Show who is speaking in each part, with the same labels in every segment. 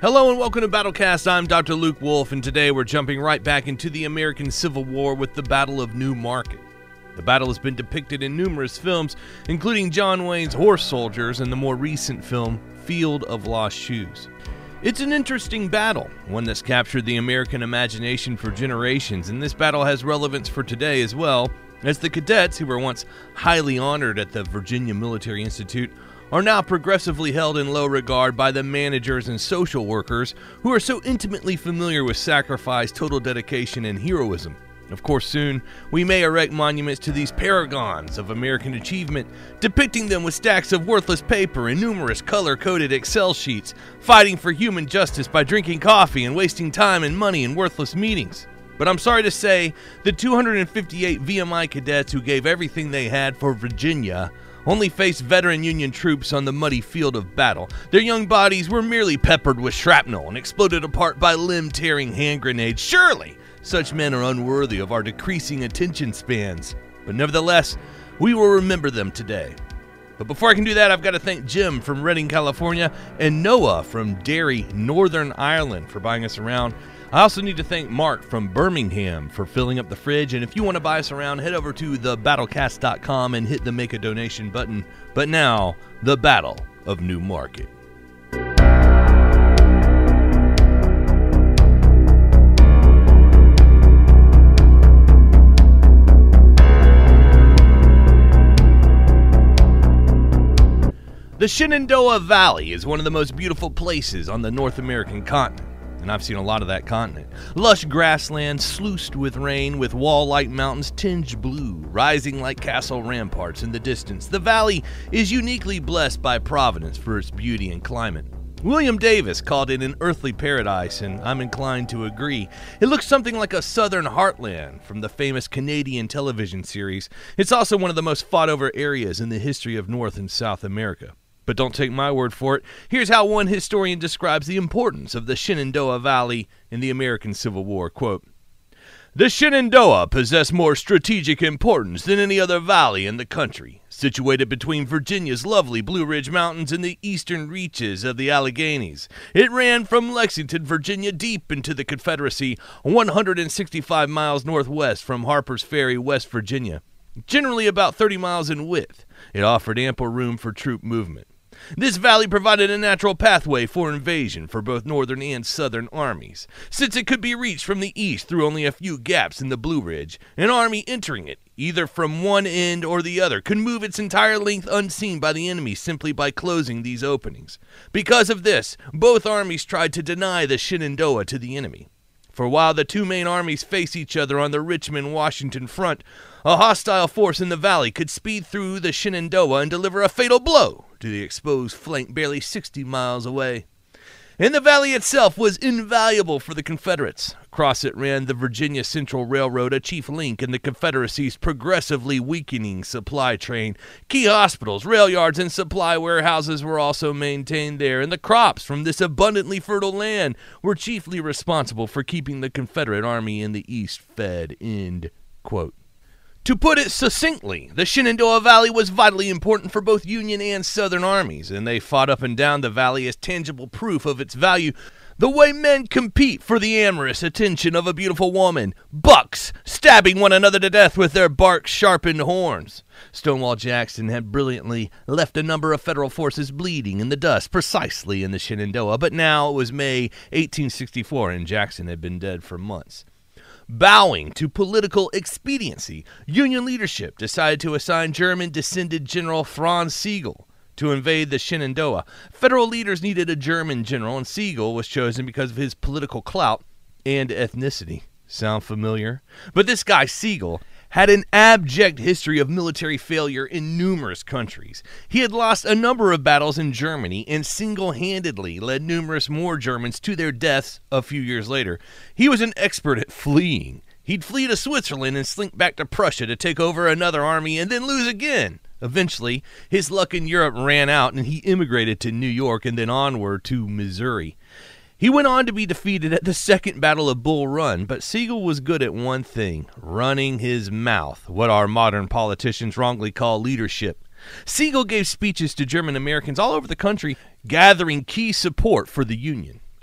Speaker 1: Hello and welcome to Battlecast. I'm Dr. Luke Wolf, and today we're jumping right back into the American Civil War with the Battle of New Market. The battle has been depicted in numerous films, including John Wayne's Horse Soldiers and the more recent film Field of Lost Shoes. It's an interesting battle, one that's captured the American imagination for generations, and this battle has relevance for today as well, as the cadets who were once highly honored at the Virginia Military Institute are now progressively held in low regard by the managers and social workers who are so intimately familiar with sacrifice, total dedication, and heroism. Of course, soon, we may erect monuments to these paragons of American achievement, depicting them with stacks of worthless paper and numerous color-coded Excel sheets, fighting for human justice by drinking coffee and wasting time and money in worthless meetings. But I'm sorry to say, the 258 VMI cadets who gave everything they had for Virginia only faced veteran Union troops on the muddy field of battle. Their young bodies were merely peppered with shrapnel and exploded apart by limb-tearing hand grenades. Surely, such men are unworthy of our decreasing attention spans. But nevertheless, we will remember them today. But before I can do that, I've got to thank Jim from Redding, California, and Noah from Derry, Northern Ireland for buying us around. I also need to thank Mark from Birmingham for filling up the fridge, and if you want to buy us around, head over to thebattlecast.com and hit the Make a Donation button. But now, the Battle of New Market. The Shenandoah Valley is one of the most beautiful places on the North American continent, and I've seen a lot of that continent. Lush grassland sluiced with rain, with wall-like mountains tinged blue, rising like castle ramparts in the distance. The valley is uniquely blessed by Providence for its beauty and climate. William Davis called it an earthly paradise, and I'm inclined to agree. It looks something like a southern heartland from the famous Canadian television series. It's also one of the most fought-over areas in the history of North and South America. But don't take my word for it. Here's how one historian describes the importance of the Shenandoah Valley in the American Civil War. Quote, "The Shenandoah possessed more strategic importance than any other valley in the country. Situated between Virginia's lovely Blue Ridge Mountains and the eastern reaches of the Alleghenies, it ran from Lexington, Virginia, deep into the Confederacy, 165 miles northwest from Harper's Ferry, West Virginia. Generally about 30 miles in width, it offered ample room for troop movement. This valley provided a natural pathway for invasion for both northern and southern armies. Since it could be reached from the east through only a few gaps in the Blue Ridge, an army entering it, either from one end or the other, could move its entire length unseen by the enemy simply by closing these openings. Because of this, both armies tried to deny the Shenandoah to the enemy. For while the two main armies face each other on the Richmond-Washington front, a hostile force in the valley could speed through the Shenandoah and deliver a fatal blow to the exposed flank barely 60 miles away. And the valley itself was invaluable for the Confederates. Across it ran the Virginia Central Railroad, a chief link in the Confederacy's progressively weakening supply train. Key hospitals, rail yards, and supply warehouses were also maintained there, and the crops from this abundantly fertile land were chiefly responsible for keeping the Confederate Army in the East fed. End quote. To put it succinctly, the Shenandoah Valley was vitally important for both Union and Southern armies, and they fought up and down the valley as tangible proof of its value, the way men compete for the amorous attention of a beautiful woman, bucks stabbing one another to death with their bark-sharpened horns. Stonewall Jackson had brilliantly left a number of Federal forces bleeding in the dust precisely in the Shenandoah, but now it was May 1864, and Jackson had been dead for months. Bowing to political expediency, Union leadership decided to assign German-descended General Franz Sigel to invade the Shenandoah. Federal leaders needed a German general, and Sigel was chosen because of his political clout and ethnicity. Sound familiar? But this guy, Sigel, had an abject history of military failure in numerous countries. He had lost a number of battles in Germany and single-handedly led numerous more Germans to their deaths a few years later. He was an expert at fleeing. He'd flee to Switzerland and slink back to Prussia to take over another army and then lose again. Eventually, his luck in Europe ran out and he immigrated to New York and then onward to Missouri. He went on to be defeated at the Second Battle of Bull Run, but Sigel was good at one thing, running his mouth, what our modern politicians wrongly call leadership. Sigel gave speeches to German Americans all over the country, gathering key support for the Union.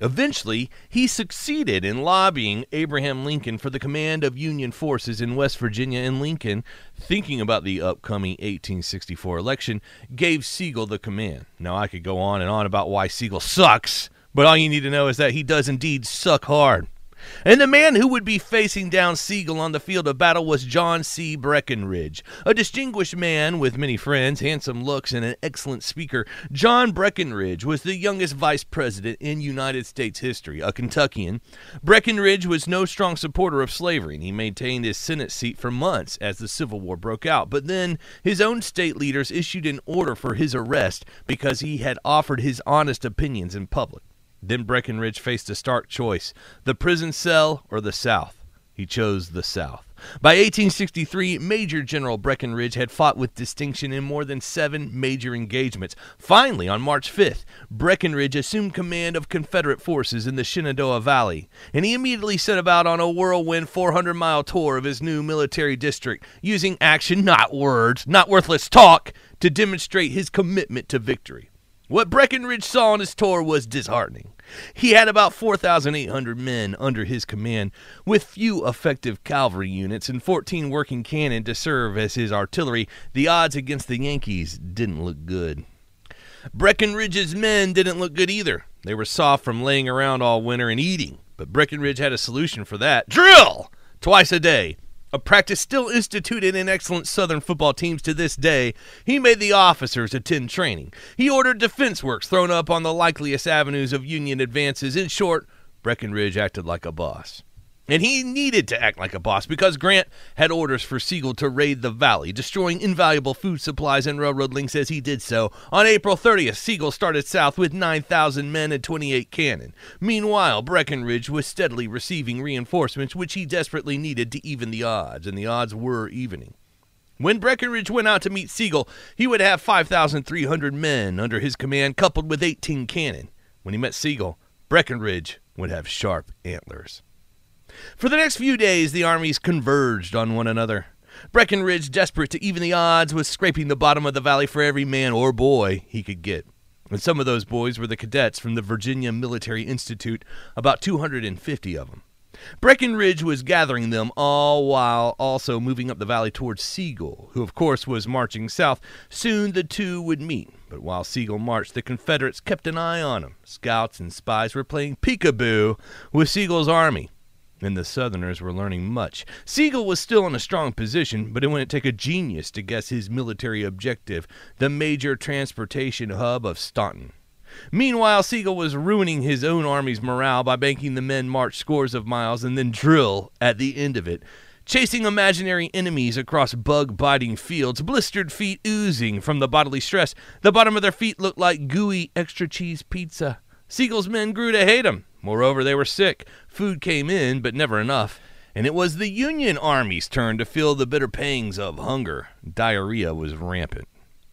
Speaker 1: Eventually, he succeeded in lobbying Abraham Lincoln for the command of Union forces in West Virginia, and Lincoln, thinking about the upcoming 1864 election, gave Sigel the command. Now, I could go on and on about why Sigel sucks, but all you need to know is that he does indeed suck hard. And the man who would be facing down Sigel on the field of battle was John C. Breckinridge. A distinguished man with many friends, handsome looks, and an excellent speaker, John Breckinridge was the youngest vice president in United States history, a Kentuckian. Breckinridge was no strong supporter of slavery, and he maintained his Senate seat for months as the Civil War broke out. But then his own state leaders issued an order for his arrest because he had offered his honest opinions in public. Then Breckinridge faced a stark choice, the prison cell or the South. He chose the South. By 1863, Major General Breckinridge had fought with distinction in more than 7 major engagements. Finally, on March 5th, Breckinridge assumed command of Confederate forces in the Shenandoah Valley, and he immediately set about on a whirlwind 400-mile tour of his new military district, using action, not words, not worthless talk, to demonstrate his commitment to victory. What Breckinridge saw on his tour was disheartening. He had about 4,800 men under his command, with few effective cavalry units and 14 working cannon to serve as his artillery. The odds against the Yankees didn't look good. Breckinridge's men didn't look good either. They were soft from laying around all winter and eating, but Breckinridge had a solution for that. Drill! Twice a day. A practice still instituted in excellent Southern football teams to this day. He made the officers attend training. He ordered defense works thrown up on the likeliest avenues of Union advances. In short, Breckinridge acted like a boss. And he needed to act like a boss because Grant had orders for Sigel to raid the valley, destroying invaluable food supplies and railroad links as he did so. On April 30th, Sigel started south with 9,000 men and 28 cannon. Meanwhile, Breckinridge was steadily receiving reinforcements, which he desperately needed to even the odds, and the odds were evening. When Breckinridge went out to meet Sigel, he would have 5,300 men under his command, coupled with 18 cannon. When he met Sigel, Breckinridge would have sharp antlers. For the next few days, the armies converged on one another. Breckinridge, desperate to even the odds, was scraping the bottom of the valley for every man or boy he could get. And some of those boys were the cadets from the Virginia Military Institute, about 250 of them. Breckinridge was gathering them all while also moving up the valley towards Sigel, who of course was marching south. Soon the two would meet, but while Sigel marched, the Confederates kept an eye on him. Scouts and spies were playing peekaboo with Sigel's army, and the Southerners were learning much. Sigel was still in a strong position, but it wouldn't take a genius to guess his military objective, the major transportation hub of Staunton. Meanwhile, Sigel was ruining his own army's morale by making the men march scores of miles and then drill at the end of it, chasing imaginary enemies across bug-biting fields, blistered feet oozing from the bodily stress. The bottom of their feet looked like gooey extra cheese pizza. Sigel's men grew to hate him. Moreover, they were sick. Food came in, but never enough. And it was the Union Army's turn to feel the bitter pangs of hunger. Diarrhea was rampant.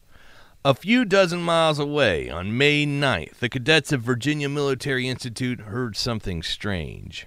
Speaker 1: A few dozen miles away, on May 9th, the cadets of Virginia Military Institute heard something strange.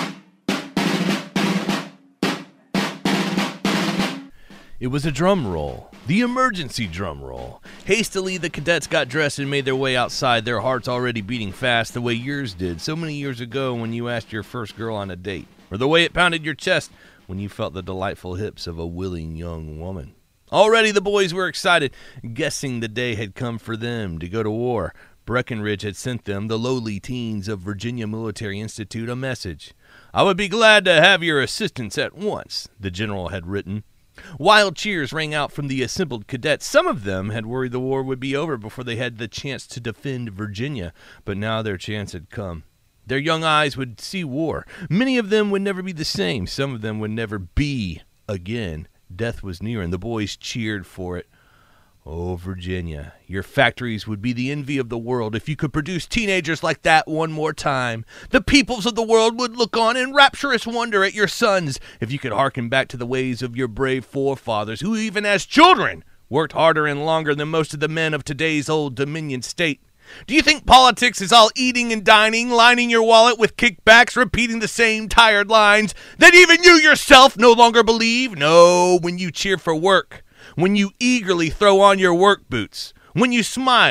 Speaker 1: It was a drum roll, the emergency drum roll. Hastily, the cadets got dressed and made their way outside, their hearts already beating fast the way yours did so many years ago when you asked your first girl on a date, or the way it pounded your chest when you felt the delightful hips of a willing young woman. Already the boys were excited, guessing the day had come for them to go to war. Breckinridge had sent them, the lowly teens of Virginia Military Institute, a message. "I would be glad to have your assistance at once," the general had written. Wild cheers rang out from the assembled cadets. Some of them had worried the war would be over before they had the chance to defend Virginia, but now their chance had come. Their young eyes would see war. Many of them would never be the same. Some of them would never be again. Death was near, and the boys cheered for it. Oh, Virginia, your factories would be the envy of the world if you could produce teenagers like that one more time. The peoples of the world would look on in rapturous wonder at your sons if you could hearken back to the ways of your brave forefathers who, even as children, worked harder and longer than most of the men of today's Old Dominion state. Do you think politics is all eating and dining, lining your wallet with kickbacks, repeating the same tired lines that even you yourself no longer believe? No, when you cheer for work, when you eagerly throw on your work boots, when you smile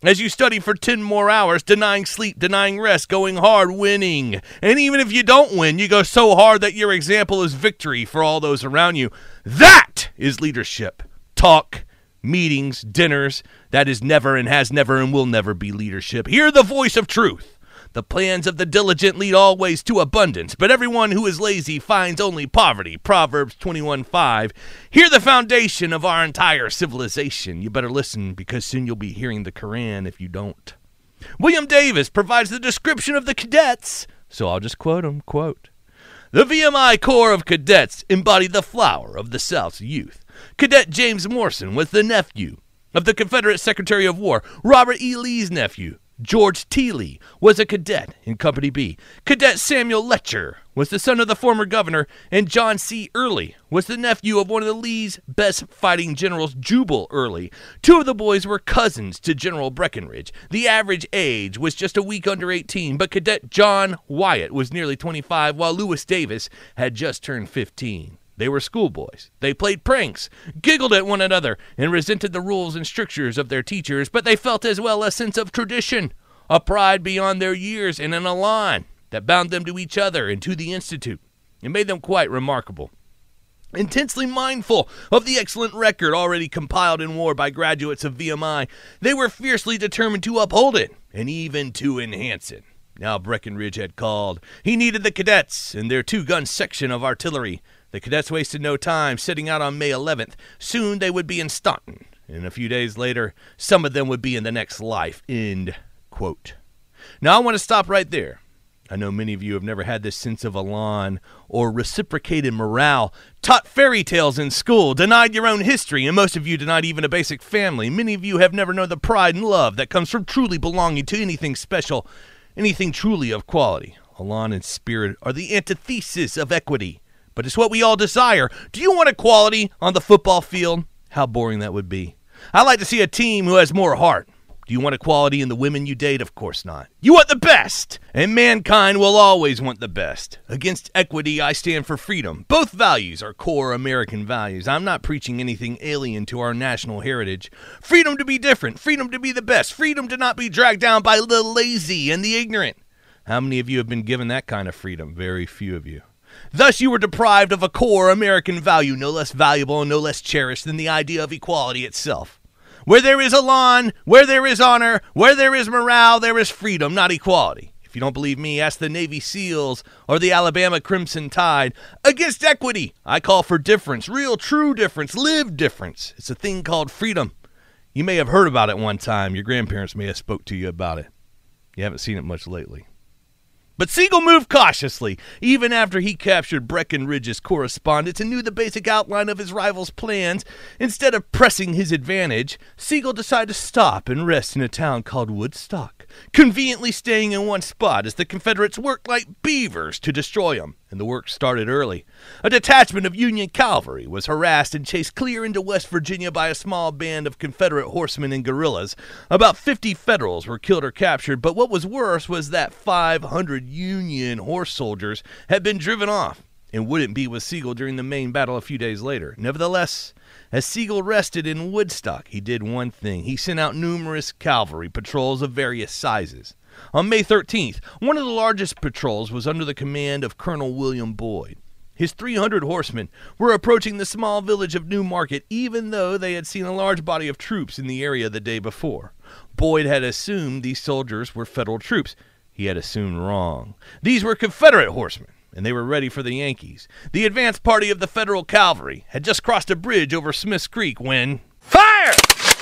Speaker 1: As you study for 10 more hours, denying sleep, denying rest, going hard, winning. And even if you don't win, you go so hard that your example is victory for all those around you. That is leadership. Talk, meetings, dinners. That is never and has never and will never be leadership. Hear the voice of truth. The plans of the diligent lead always to abundance, but everyone who is lazy finds only poverty. Proverbs 21:5. Hear the foundation of our entire civilization. You better listen, because soon you'll be hearing the Quran if you don't. William Davis provides the description of the cadets, so I'll just quote him, quote, "The VMI Corps of Cadets embodied the flower of the South's youth. Cadet James Morrison was the nephew of the Confederate Secretary of War, Robert E. Lee's nephew. George T. Lee was a cadet in Company B. Cadet Samuel Letcher was the son of the former governor, and John C. Early was the nephew of one of the Lee's best fighting generals, Jubal Early. Two of the boys were cousins to General Breckinridge. The average age was just a week under 18, but Cadet John Wyatt was nearly 25, while Lewis Davis had just turned 15. They were schoolboys. They played pranks, giggled at one another, and resented the rules and strictures of their teachers, but they felt as well a sense of tradition, a pride beyond their years, and an elan that bound them to each other and to the Institute. It made them quite remarkable. Intensely mindful of the excellent record already compiled in war by graduates of VMI, they were fiercely determined to uphold it and even to enhance it. Now Breckinridge had called. He needed the cadets and their 2-gun section of artillery. The cadets wasted no time, setting out on May 11th. Soon they would be in Staunton, and a few days later, some of them would be in the next life. End quote. Now I want to stop right there. I know many of you have never had this sense of elan or reciprocated morale, taught fairy tales in school, denied your own history, and most of you denied even a basic family. Many of you have never known the pride and love that comes from truly belonging to anything special, anything truly of quality. Elan and spirit are the antithesis of equity, but it's what we all desire. Do you want equality on the football field? How boring that would be. I like to see a team who has more heart. Do you want equality in the women you date? Of course not. You want the best, and mankind will always want the best. Against equity, I stand for freedom. Both values are core American values. I'm not preaching anything alien to our national heritage. Freedom to be different, freedom to be the best, freedom to not be dragged down by the lazy and the ignorant. How many of you have been given that kind of freedom? Very few of you. Thus, you were deprived of a core American value, no less valuable and no less cherished than the idea of equality itself. Where there is elan, where there is honor, where there is morale, there is freedom, not equality. If you don't believe me, ask the Navy SEALs or the Alabama Crimson Tide. Against equity, I call for difference, real, true difference, lived difference. It's a thing called freedom. You may have heard about it one time. Your grandparents may have spoke to you about it. You haven't seen it much lately. But Sigel moved cautiously, even after he captured Breckinridge's correspondence and knew the basic outline of his rival's plans. Instead of pressing his advantage, Sigel decided to stop and rest in a town called Woodstock, conveniently staying in one spot as the Confederates worked like beavers to destroy him, and the work started early. A detachment of Union cavalry was harassed and chased clear into West Virginia by a small band of Confederate horsemen and guerrillas. About 50 Federals were killed or captured, but what was worse was that 500 Union horse soldiers had been driven off and wouldn't be with Sigel during the main battle a few days later. Nevertheless, as Sigel rested in Woodstock, he did one thing. He sent out numerous cavalry patrols of various sizes. On May 13th, one of the largest patrols was under the command of Colonel William Boyd. His 300 horsemen were approaching the small village of New Market, even though they had seen a large body of troops in the area the day before. Boyd had assumed these soldiers were Federal troops. He had assumed wrong. These were Confederate horsemen, and they were ready for the Yankees. The advance party of the Federal cavalry had just crossed a bridge over Smith's Creek when... Fire!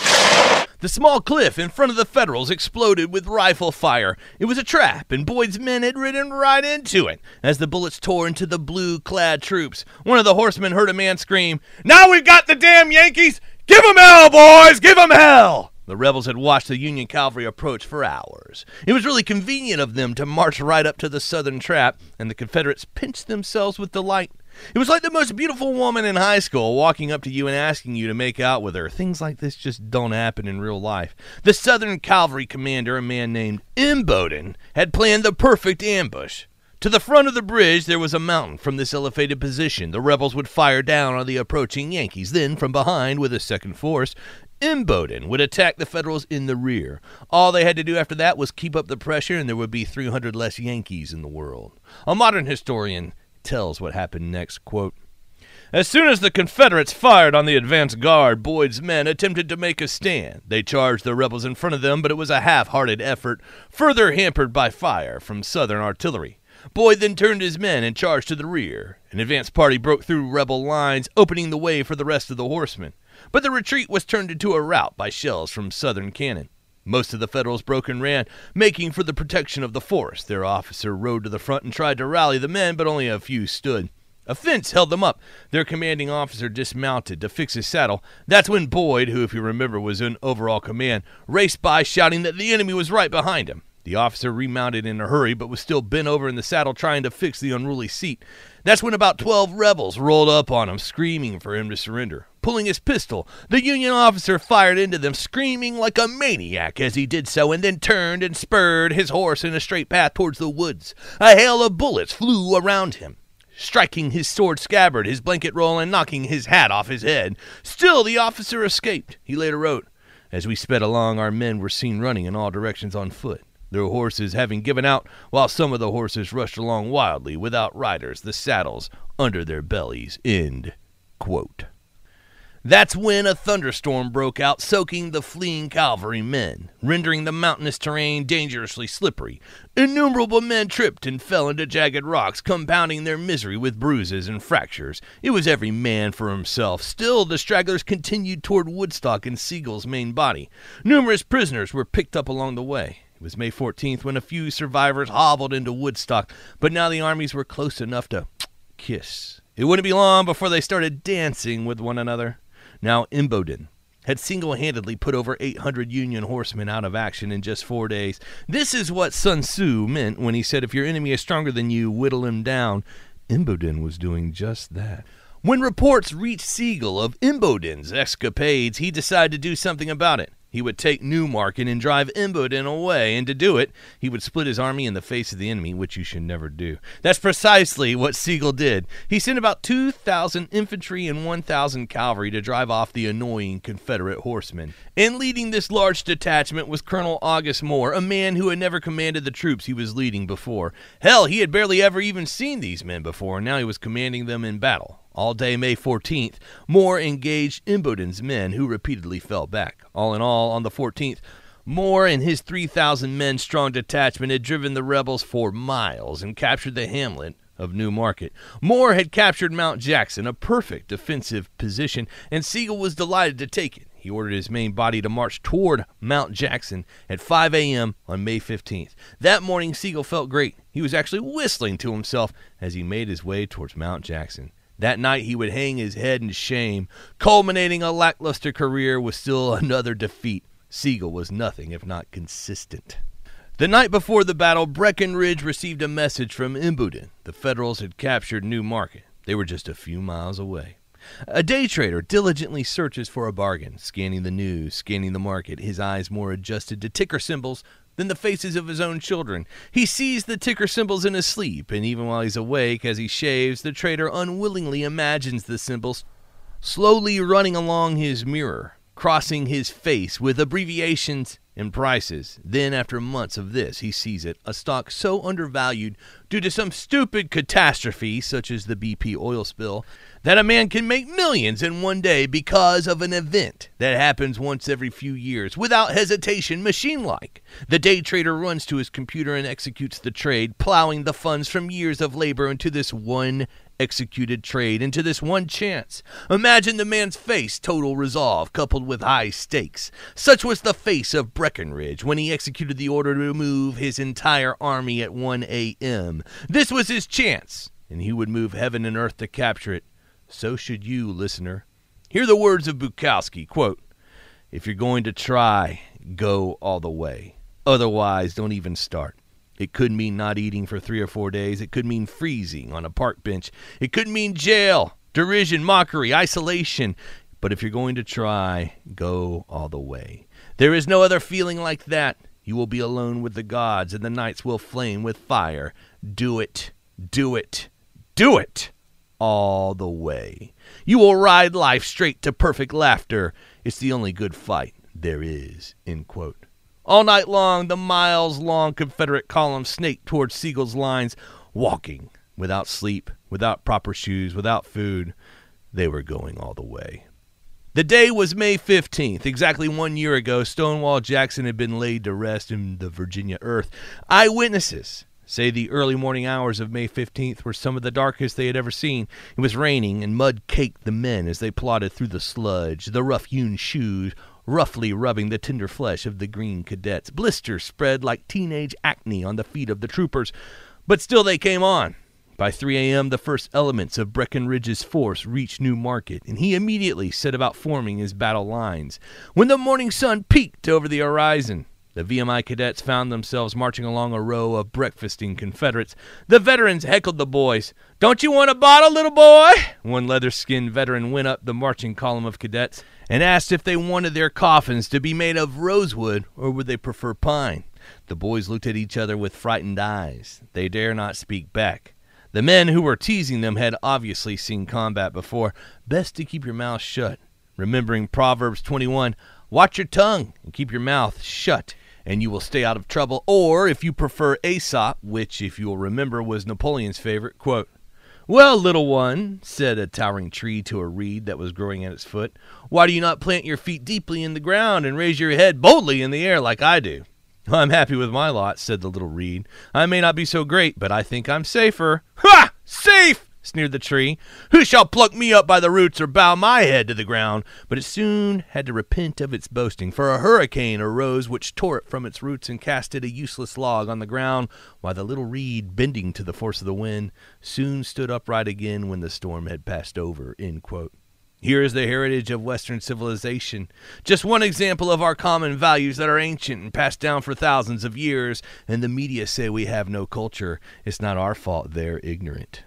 Speaker 1: The small cliff in front of the Federals exploded with rifle fire. It was a trap, and Boyd's men had ridden right into it. As the bullets tore into the blue-clad troops, one of the horsemen heard a man scream, "Now we've got the damn Yankees! Give 'em hell, boys! Give 'em hell!" The rebels had watched the Union cavalry approach for hours. It was really convenient of them to march right up to the southern trap, and the Confederates pinched themselves with delight. It was like the most beautiful woman in high school walking up to you and asking you to make out with her. Things like this just don't happen in real life. The Southern Cavalry commander, a man named Imboden, had planned the perfect ambush. To the front of the bridge, there was a mountain. From this elevated position, the rebels would fire down on the approaching Yankees. Then, from behind, with a second force, Imboden would attack the Federals in the rear. All they had to do after that was keep up the pressure, and there would be 300 less Yankees in the world. A modern historian tells what happened next, quote, "As soon as the Confederates fired on the advance guard, Boyd's men attempted to make a stand. They charged the rebels in front of them, but it was a half-hearted effort, further hampered by fire from Southern artillery. Boyd then turned his men and charged to the rear. An advance party broke through rebel lines, opening the way for the rest of the horsemen. But the retreat was turned into a rout by shells from Southern cannon. Most of the Federals broke and ran, making for the protection of the forest. Their officer rode to the front and tried to rally the men, but only a few stood. A fence held them up. Their commanding officer dismounted to fix his saddle. That's when Boyd, who, if you remember, was in overall command, raced by shouting that the enemy was right behind him. The officer remounted in a hurry, but was still bent over in the saddle trying to fix the unruly seat. That's when about 12 rebels rolled up on him, screaming for him to surrender. Pulling his pistol, the Union officer fired into them, screaming like a maniac as he did so, and then turned and spurred his horse in a straight path towards the woods. A hail of bullets flew around him, striking his sword scabbard, his blanket roll, and knocking his hat off his head. Still the officer escaped. He later wrote, "As we sped along, our men were seen running in all directions on foot, their horses having given out, while some of the horses rushed along wildly, without riders, the saddles under their bellies." End quote. That's when a thunderstorm broke out, soaking the fleeing cavalry men, rendering the mountainous terrain dangerously slippery. Innumerable men tripped and fell into jagged rocks, compounding their misery with bruises and fractures. It was every man for himself. Still, the stragglers continued toward Woodstock and Sigel's main body. Numerous prisoners were picked up along the way. It was May 14th when a few survivors hobbled into Woodstock, but now the armies were close enough to kiss. It wouldn't be long before they started dancing with one another. Now, Imboden had single-handedly put over 800 Union horsemen out of action in just 4 days. This is what Sun Tzu meant when he said, if your enemy is stronger than you, whittle him down. Imboden was doing just that. When reports reached Sigel of Imboden's escapades, he decided to do something about it. He would take Newmarket and drive Imboden away, and to do it, he would split his army in the face of the enemy, which you should never do. That's precisely what Sigel did. He sent about 2,000 infantry and 1,000 cavalry to drive off the annoying Confederate horsemen. And leading this large detachment was Colonel August Moore, a man who had never commanded the troops he was leading before. Hell, he had barely ever even seen these men before, and now he was commanding them in battle. All day May 14th, Moore engaged Imboden's men, who repeatedly fell back. All in all, on the 14th, Moore and his 3,000 men strong detachment had driven the rebels for miles and captured the hamlet of Newmarket. Moore had captured Mount Jackson, a perfect defensive position, and Sigel was delighted to take it. He ordered his main body to march toward Mount Jackson at 5 a.m. on May 15th. That morning, Sigel felt great. He was actually whistling to himself as he made his way towards Mount Jackson. That night he would hang his head in shame, culminating a lackluster career with still another defeat. Sigel was nothing if not consistent. The night before the battle, Breckinridge received a message from Imboden. The Federals had captured Newmarket. They were just a few miles away. A day trader diligently searches for a bargain, scanning the news, scanning the market, his eyes more adjusted to ticker symbols than the faces of his own children. He sees the ticker symbols in his sleep, and even while he's awake, as he shaves, the trader unwillingly imagines the symbols slowly running along his mirror, crossing his face with abbreviations and prices. Then, after months of this, he sees it, a stock so undervalued due to some stupid catastrophe, such as the BP oil spill, that a man can make millions in one day because of an event that happens once every few years, without hesitation, machine-like. The day trader runs to his computer and executes the trade, plowing the funds from years of labor into this one executed trade, into this one chance. Imagine the man's face, total resolve, coupled with high stakes. Such was the face of Breckinridge when he executed the order to move his entire army at 1 a.m. This was his chance, and he would move heaven and earth to capture it. So should you, listener. Hear the words of Bukowski, quote, "If you're going to try, go all the way. Otherwise, don't even start. It could mean not eating for 3 or 4 days. It could mean freezing on a park bench. It could mean jail, derision, mockery, isolation. But if you're going to try, go all the way. There is no other feeling like that. You will be alone with the gods, and the nights will flame with fire. Do it. Do it. Do it." all the way. You will ride life straight to perfect laughter. It's the only good fight there is, end quote. All night long, the miles-long Confederate column snaked towards Sigel's lines, walking, without sleep, without proper shoes, without food. They were going all the way. The day was May 15th. Exactly 1 year ago, Stonewall Jackson had been laid to rest in the Virginia earth. Eyewitnesses say the early morning hours of May 15th were some of the darkest they had ever seen. It was raining, and mud caked the men as they plodded through the sludge, the rough-hewn shoes roughly rubbing the tender flesh of the green cadets. Blisters spread like teenage acne on the feet of the troopers, but still they came on. By 3 a.m., the first elements of Breckinridge's force reached New Market, and he immediately set about forming his battle lines. When the morning sun peeked over the horizon, the VMI cadets found themselves marching along a row of breakfasting Confederates. The veterans heckled the boys. "Don't you want a bottle, little boy?" One leather-skinned veteran went up the marching column of cadets and asked if they wanted their coffins to be made of rosewood or would they prefer pine. The boys looked at each other with frightened eyes. They dare not speak back. The men who were teasing them had obviously seen combat before. Best to keep your mouth shut. Remembering Proverbs 21, watch your tongue and keep your mouth shut, and you will stay out of trouble. Or, if you prefer Aesop, which, if you will remember, was Napoleon's favorite, quote, "Well, little one," said a towering tree to a reed that was growing at its foot, "why do you not plant your feet deeply in the ground and raise your head boldly in the air like I do?" "I'm happy with my lot," said the little reed. "I may not be so great, but I think I'm safer." "Ha! Safe!" sneered the tree. "Who shall pluck me up by the roots or bow my head to the ground?" But it soon had to repent of its boasting, for a hurricane arose which tore it from its roots and cast it a useless log on the ground, while the little reed, bending to the force of the wind, soon stood upright again when the storm had passed over, end quote. Here is the heritage of Western civilization. Just one example of our common values that are ancient and passed down for thousands of years, and the media say we have no culture. It's not our fault they're ignorant.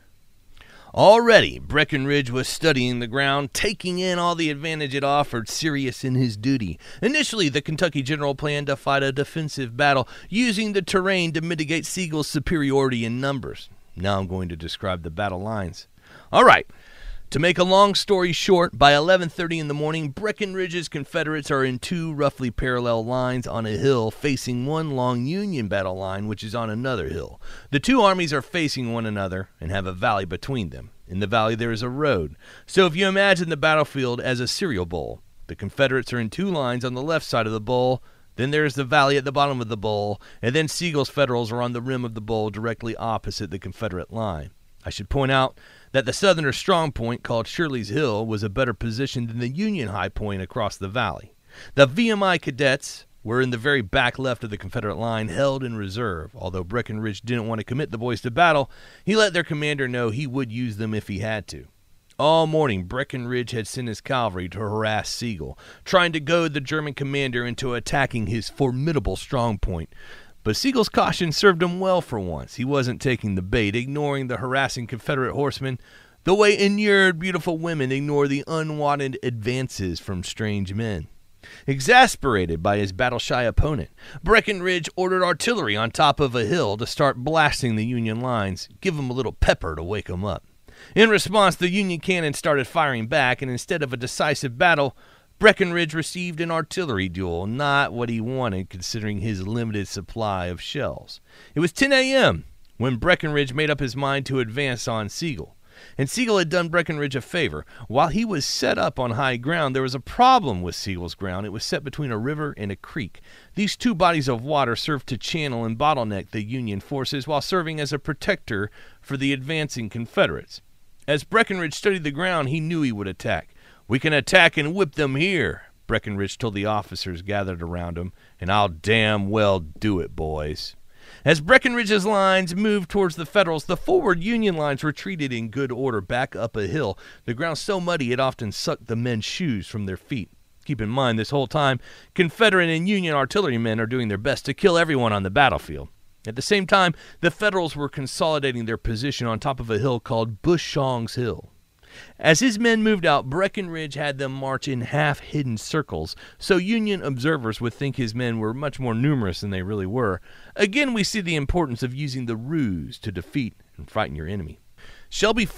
Speaker 1: Already, Breckinridge was studying the ground, taking in all the advantage it offered, serious in his duty. Initially, the Kentucky general planned to fight a defensive battle, using the terrain to mitigate Sigel's superiority in numbers. Now I'm going to describe the battle lines. All right. To make a long story short, by 11:30 in the morning, Breckinridge's Confederates are in two roughly parallel lines on a hill facing one long Union battle line, which is on another hill. The two armies are facing one another and have a valley between them. In the valley there is a road. So if you imagine the battlefield as a cereal bowl, the Confederates are in two lines on the left side of the bowl. Then there is the valley at the bottom of the bowl, and then Sigel's Federals are on the rim of the bowl directly opposite the Confederate line. I should point out that the Southerners' strong point, called Shirley's Hill, was a better position than the Union high point across the valley. The VMI cadets were in the very back left of the Confederate line, held in reserve. Although Breckinridge didn't want to commit the boys to battle, he let their commander know he would use them if he had to. All morning, Breckinridge had sent his cavalry to harass Sigel, trying to goad the German commander into attacking his formidable strong point. But Sigel's caution served him well for once. He wasn't taking the bait, ignoring the harassing Confederate horsemen the way inured beautiful women ignore the unwanted advances from strange men. Exasperated by his battle-shy opponent, Breckinridge ordered artillery on top of a hill to start blasting the Union lines, give them a little pepper to wake them up. In response, the Union cannon started firing back, and instead of a decisive battle, Breckinridge received an artillery duel, not what he wanted considering his limited supply of shells. It was 10 a.m. when Breckinridge made up his mind to advance on Sigel. And Sigel had done Breckinridge a favor. While he was set up on high ground, there was a problem with Sigel's ground. It was set between a river and a creek. These two bodies of water served to channel and bottleneck the Union forces while serving as a protector for the advancing Confederates. As Breckinridge studied the ground, he knew he would attack. "We can attack and whip them here," Breckinridge told the officers gathered around him, "and I'll damn well do it, boys." As Breckinridge's lines moved towards the Federals, the forward Union lines retreated in good order back up a hill, the ground so muddy it often sucked the men's shoes from their feet. Keep in mind, this whole time, Confederate and Union artillerymen are doing their best to kill everyone on the battlefield. At the same time, the Federals were consolidating their position on top of a hill called Bushong's Hill. As his men moved out, Breckinridge had them march in half-hidden circles, so Union observers would think his men were much more numerous than they really were. Again, we see the importance of using the ruse to defeat and frighten your enemy. Shelby Foote,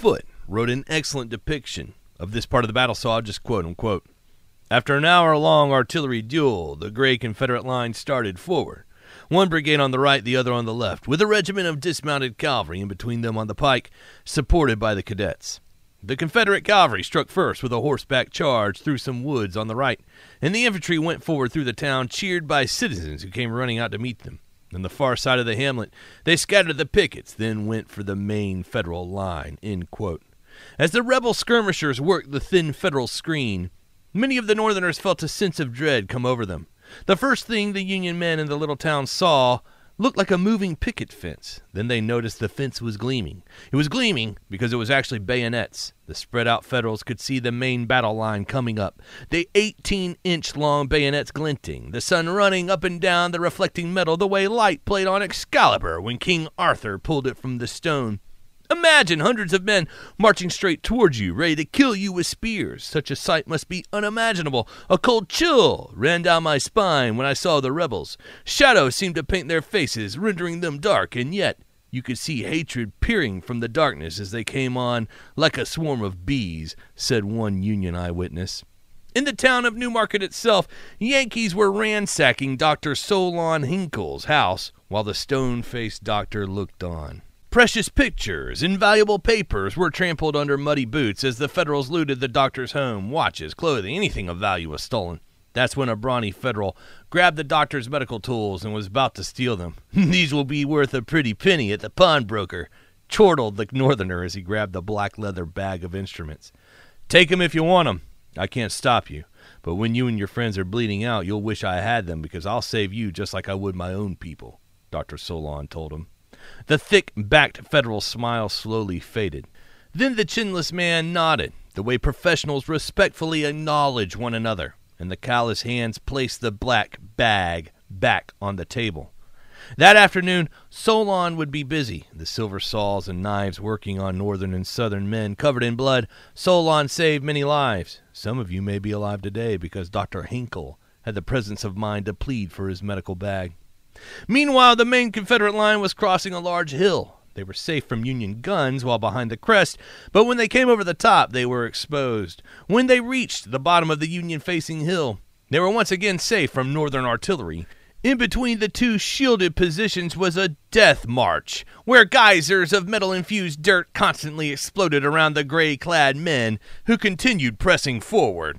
Speaker 1: wrote an excellent depiction of this part of the battle, so I'll just quote him, quote, "After an hour-long artillery duel, the gray Confederate line started forward. One brigade on the right, the other on the left, with a regiment of dismounted cavalry in between them on the pike, supported by the cadets. The Confederate cavalry struck first with a horseback charge through some woods on the right, and the infantry went forward through the town, cheered by citizens who came running out to meet them. On the far side of the hamlet, they scattered the pickets, then went for the main Federal line," end quote. As the rebel skirmishers worked the thin Federal screen, many of the Northerners felt a sense of dread come over them. The first thing the Union men in the little town saw looked like a moving picket fence. Then they noticed the fence was gleaming. It was gleaming because it was actually bayonets. The spread-out Federals could see the main battle line coming up, the 18-inch-long bayonets glinting, the sun running up and down the reflecting metal the way light played on Excalibur when King Arthur pulled it from the stone. Imagine hundreds of men marching straight towards you, ready to kill you with spears. Such a sight must be unimaginable. A cold chill ran down my spine when I saw the rebels. Shadows seemed to paint their faces, rendering them dark, and yet you could see hatred peering from the darkness as they came on like a swarm of bees, said one Union eyewitness. In the town of Newmarket itself, Yankees were ransacking Dr. Solon Hinkle's house while the stone-faced doctor looked on. Precious pictures and valuable papers were trampled under muddy boots as the Federals looted the doctor's home. Watches, clothing, anything of value was stolen. That's when a brawny Federal grabbed the doctor's medical tools and was about to steal them. "These will be worth a pretty penny at the pawnbroker," chortled the Northerner as he grabbed the black leather bag of instruments. "Take 'em if you want 'em. I can't stop you. But when you and your friends are bleeding out, you'll wish I had them because I'll save you just like I would my own people," Dr. Solon told him. The thick-backed Federal smile slowly faded. Then the chinless man nodded, the way professionals respectfully acknowledge one another, and the callous hands placed the black bag back on the table. That afternoon, Solon would be busy, the silver saws and knives working on Northern and Southern men covered in blood. Solon saved many lives. Some of you may be alive today because Dr. Hinkle had the presence of mind to plead for his medical bag. Meanwhile, the main Confederate line was crossing a large hill. They were safe from Union guns while behind the crest, but when they came over the top, they were exposed. When they reached the bottom of the Union-facing hill, they were once again safe from Northern artillery. In between the two shielded positions was a death march, where geysers of metal-infused dirt constantly exploded around the gray-clad men who continued pressing forward.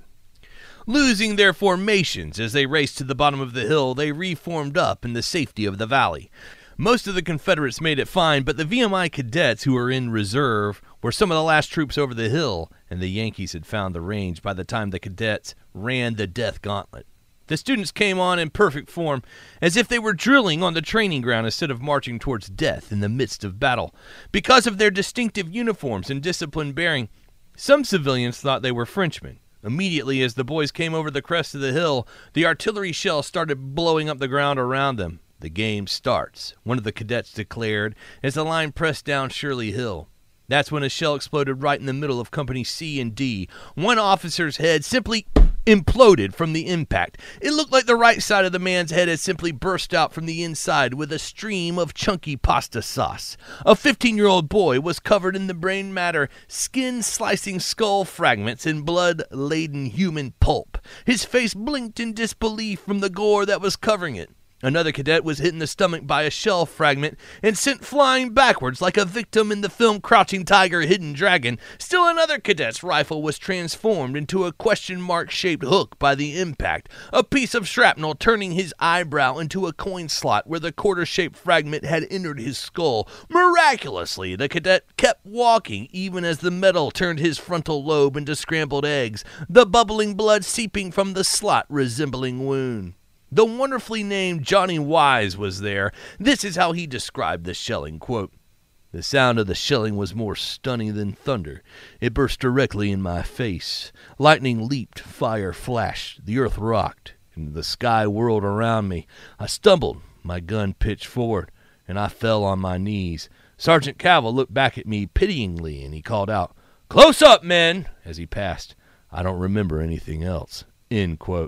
Speaker 1: Losing their formations as they raced to the bottom of the hill, they reformed up in the safety of the valley. Most of the Confederates made it fine, but the VMI cadets who were in reserve were some of the last troops over the hill, and the Yankees had found the range by the time the cadets ran the death gauntlet. The students came on in perfect form, as if they were drilling on the training ground instead of marching towards death in the midst of battle. Because of their distinctive uniforms and disciplined bearing, some civilians thought they were Frenchmen. Immediately as the boys came over the crest of the hill, the artillery shells started blowing up the ground around them. "The game starts," one of the cadets declared as the line pressed down Shirley Hill. That's when a shell exploded right in the middle of Company C and D. One officer's head simply imploded from the impact. It looked like the right side of the man's head had simply burst out from the inside with a stream of chunky pasta sauce. A 15-year-old boy was covered in the brain matter, skin-slicing skull fragments, and blood-laden human pulp. His face blinked in disbelief from the gore that was covering it. Another cadet was hit in the stomach by a shell fragment and sent flying backwards like a victim in the film Crouching Tiger, Hidden Dragon. Still another cadet's rifle was transformed into a question-mark-shaped hook by the impact, a piece of shrapnel turning his eyebrow into a coin slot where the quarter-shaped fragment had entered his skull. Miraculously, the cadet kept walking even as the metal turned his frontal lobe into scrambled eggs, the bubbling blood seeping from the slot resembling wound. The wonderfully named Johnny Wise was there. This is how he described the shelling, quote, "The sound of the shelling was more stunning than thunder. It burst directly in my face. Lightning leaped, fire flashed, the earth rocked, and the sky whirled around me. I stumbled, my gun pitched forward, and I fell on my knees. Sergeant Cavill looked back at me pityingly, and he called out, 'Close up, men!' as he passed. I don't remember anything else," end quote.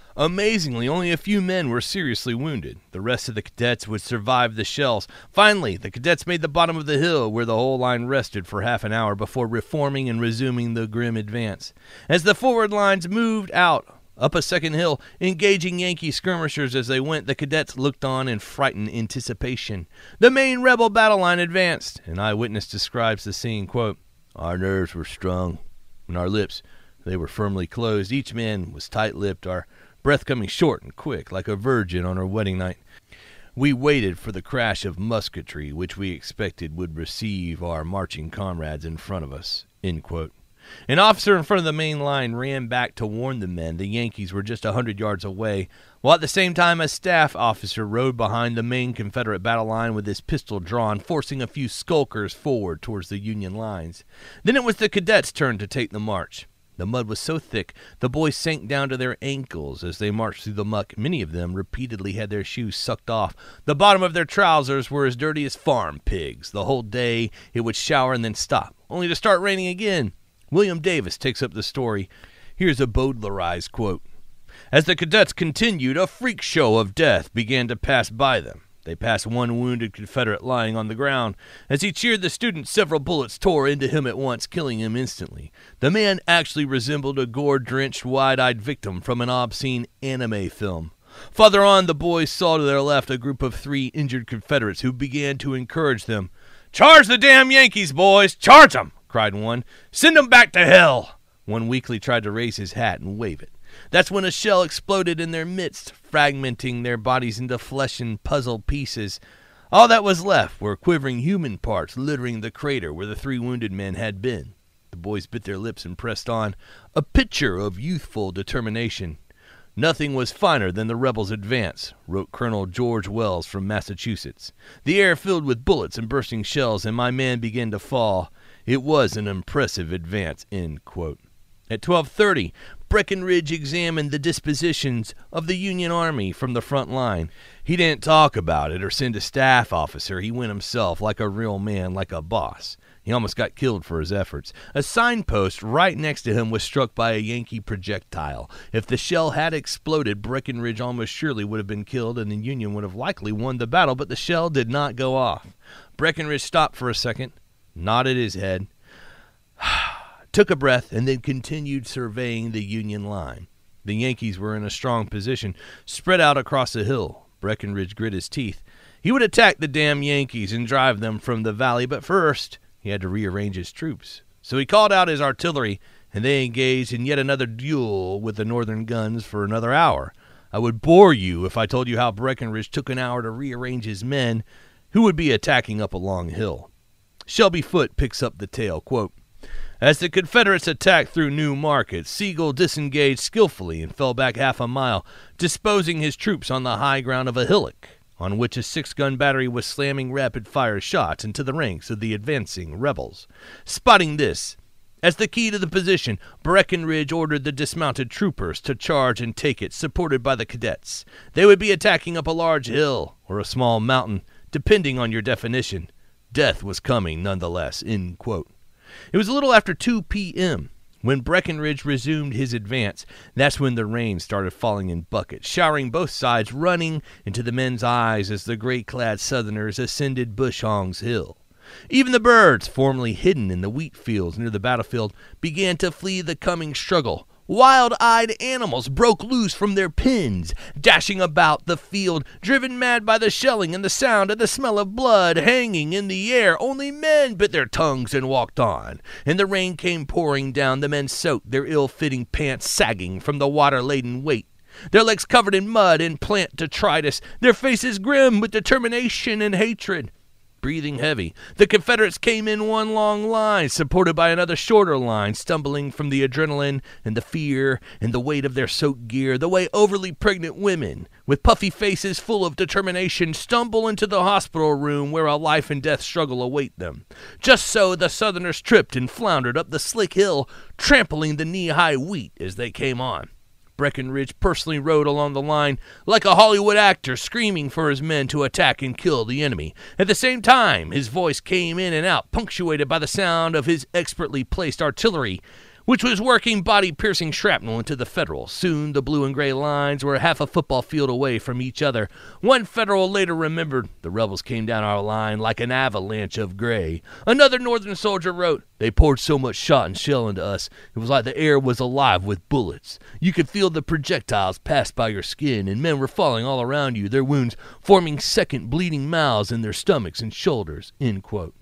Speaker 1: Amazingly, only a few men were seriously wounded. The rest of the cadets would survive the shells. Finally, the cadets made the bottom of the hill where the whole line rested for half an hour before reforming and resuming the grim advance. As the forward lines moved out up a second hill, engaging Yankee skirmishers as they went, the cadets looked on in frightened anticipation. The main rebel battle line advanced. An eyewitness describes the scene, quote, "Our nerves were strung, and our lips, they were firmly closed. Each man was tight-lipped, our breath coming short and quick, like a virgin on her wedding night. We waited for the crash of musketry, which we expected would receive our marching comrades in front of us." End quote. An officer in front of the main line ran back to warn the men the Yankees were just 100 yards away, while at the same time a staff officer rode behind the main Confederate battle line with his pistol drawn, forcing a few skulkers forward towards the Union lines. Then it was the cadets' turn to take the march. The mud was so thick, the boys sank down to their ankles as they marched through the muck. Many of them repeatedly had their shoes sucked off. The bottom of their trousers were as dirty as farm pigs. The whole day it would shower and then stop, only to start raining again. William Davis takes up the story. Here's a Baudelarized quote. "As the cadets continued, a freak show of death began to pass by them. They passed one wounded Confederate lying on the ground. As he cheered the student, several bullets tore into him at once, killing him instantly. The man actually resembled a gore-drenched, wide-eyed victim from an obscene anime film. Farther on, the boys saw to their left a group of 3 injured Confederates who began to encourage them. 'Charge the damn Yankees, boys! Charge 'em!' cried one. 'Send 'em back to hell!' One weakly tried to raise his hat and wave it. That's when a shell exploded in their midst, fragmenting their bodies into flesh and puzzle pieces. All that was left were quivering human parts littering the crater where the 3 wounded men had been. The boys bit their lips and pressed on, a picture of youthful determination. 'Nothing was finer than the rebels' advance,' wrote Colonel George Wells from Massachusetts. 'The air filled with bullets and bursting shells, and my men began to fall. It was an impressive advance.' End quote. At 12:30, Breckinridge examined the dispositions of the Union Army from the front line. He didn't talk about it or send a staff officer. He went himself like a real man, like a boss. He almost got killed for his efforts. A signpost right next to him was struck by a Yankee projectile. If the shell had exploded, Breckinridge almost surely would have been killed, and the Union would have likely won the battle, but the shell did not go off. Breckinridge stopped for a second, nodded his head, took a breath, and then continued surveying the Union line. The Yankees were in a strong position, spread out across the hill. Breckinridge grit his teeth. He would attack the damn Yankees and drive them from the valley, but first he had to rearrange his troops. So he called out his artillery, and they engaged in yet another duel with the northern guns for another hour. I would bore you if I told you how Breckinridge took an hour to rearrange his men, who would be attacking up a long hill. Shelby Foote picks up the tale, quote, "As the Confederates attacked through New Market, Sigel disengaged skillfully and fell back half a mile, disposing his troops on the high ground of a hillock, on which a 6-gun battery was slamming rapid-fire shots into the ranks of the advancing rebels. Spotting this, as the key to the position, Breckinridge ordered the dismounted troopers to charge and take it, supported by the cadets. They would be attacking up a large hill or a small mountain, depending on your definition. Death was coming nonetheless." End quote. It was a little after 2 p.m. when Breckinridge resumed his advance. That's when the rain started falling in buckets, showering both sides, running into the men's eyes as the gray-clad Southerners ascended Bushong's Hill. Even the birds, formerly hidden in the wheat fields near the battlefield, began to flee the coming struggle. Wild-eyed animals broke loose from their pens, dashing about the field, driven mad by the shelling and the sound and the smell of blood hanging in the air. Only men bit their tongues and walked on. And the rain came pouring down. The men soaked, their ill-fitting pants sagging from the water-laden weight, their legs covered in mud and plant detritus, their faces grim with determination and hatred. Breathing heavy, the Confederates came in one long line, supported by another shorter line, stumbling from the adrenaline and the fear and the weight of their soaked gear, the way overly pregnant women, with puffy faces full of determination, stumble into the hospital room where a life-and-death struggle await them. Just so the Southerners tripped and floundered up the slick hill, trampling the knee-high wheat as they came on. Breckinridge personally rode along the line like a Hollywood actor, screaming for his men to attack and kill the enemy. At the same time, his voice came in and out, punctuated by the sound of his expertly placed artillery, which was working body-piercing shrapnel into the Federals. Soon, the blue and gray lines were half a football field away from each other. One Federal later remembered, "The rebels came down our line like an avalanche of gray." Another Northern soldier wrote, "They poured so much shot and shell into us, it was like the air was alive with bullets. You could feel the projectiles pass by your skin, and men were falling all around you, their wounds forming second bleeding mouths in their stomachs and shoulders." End quote.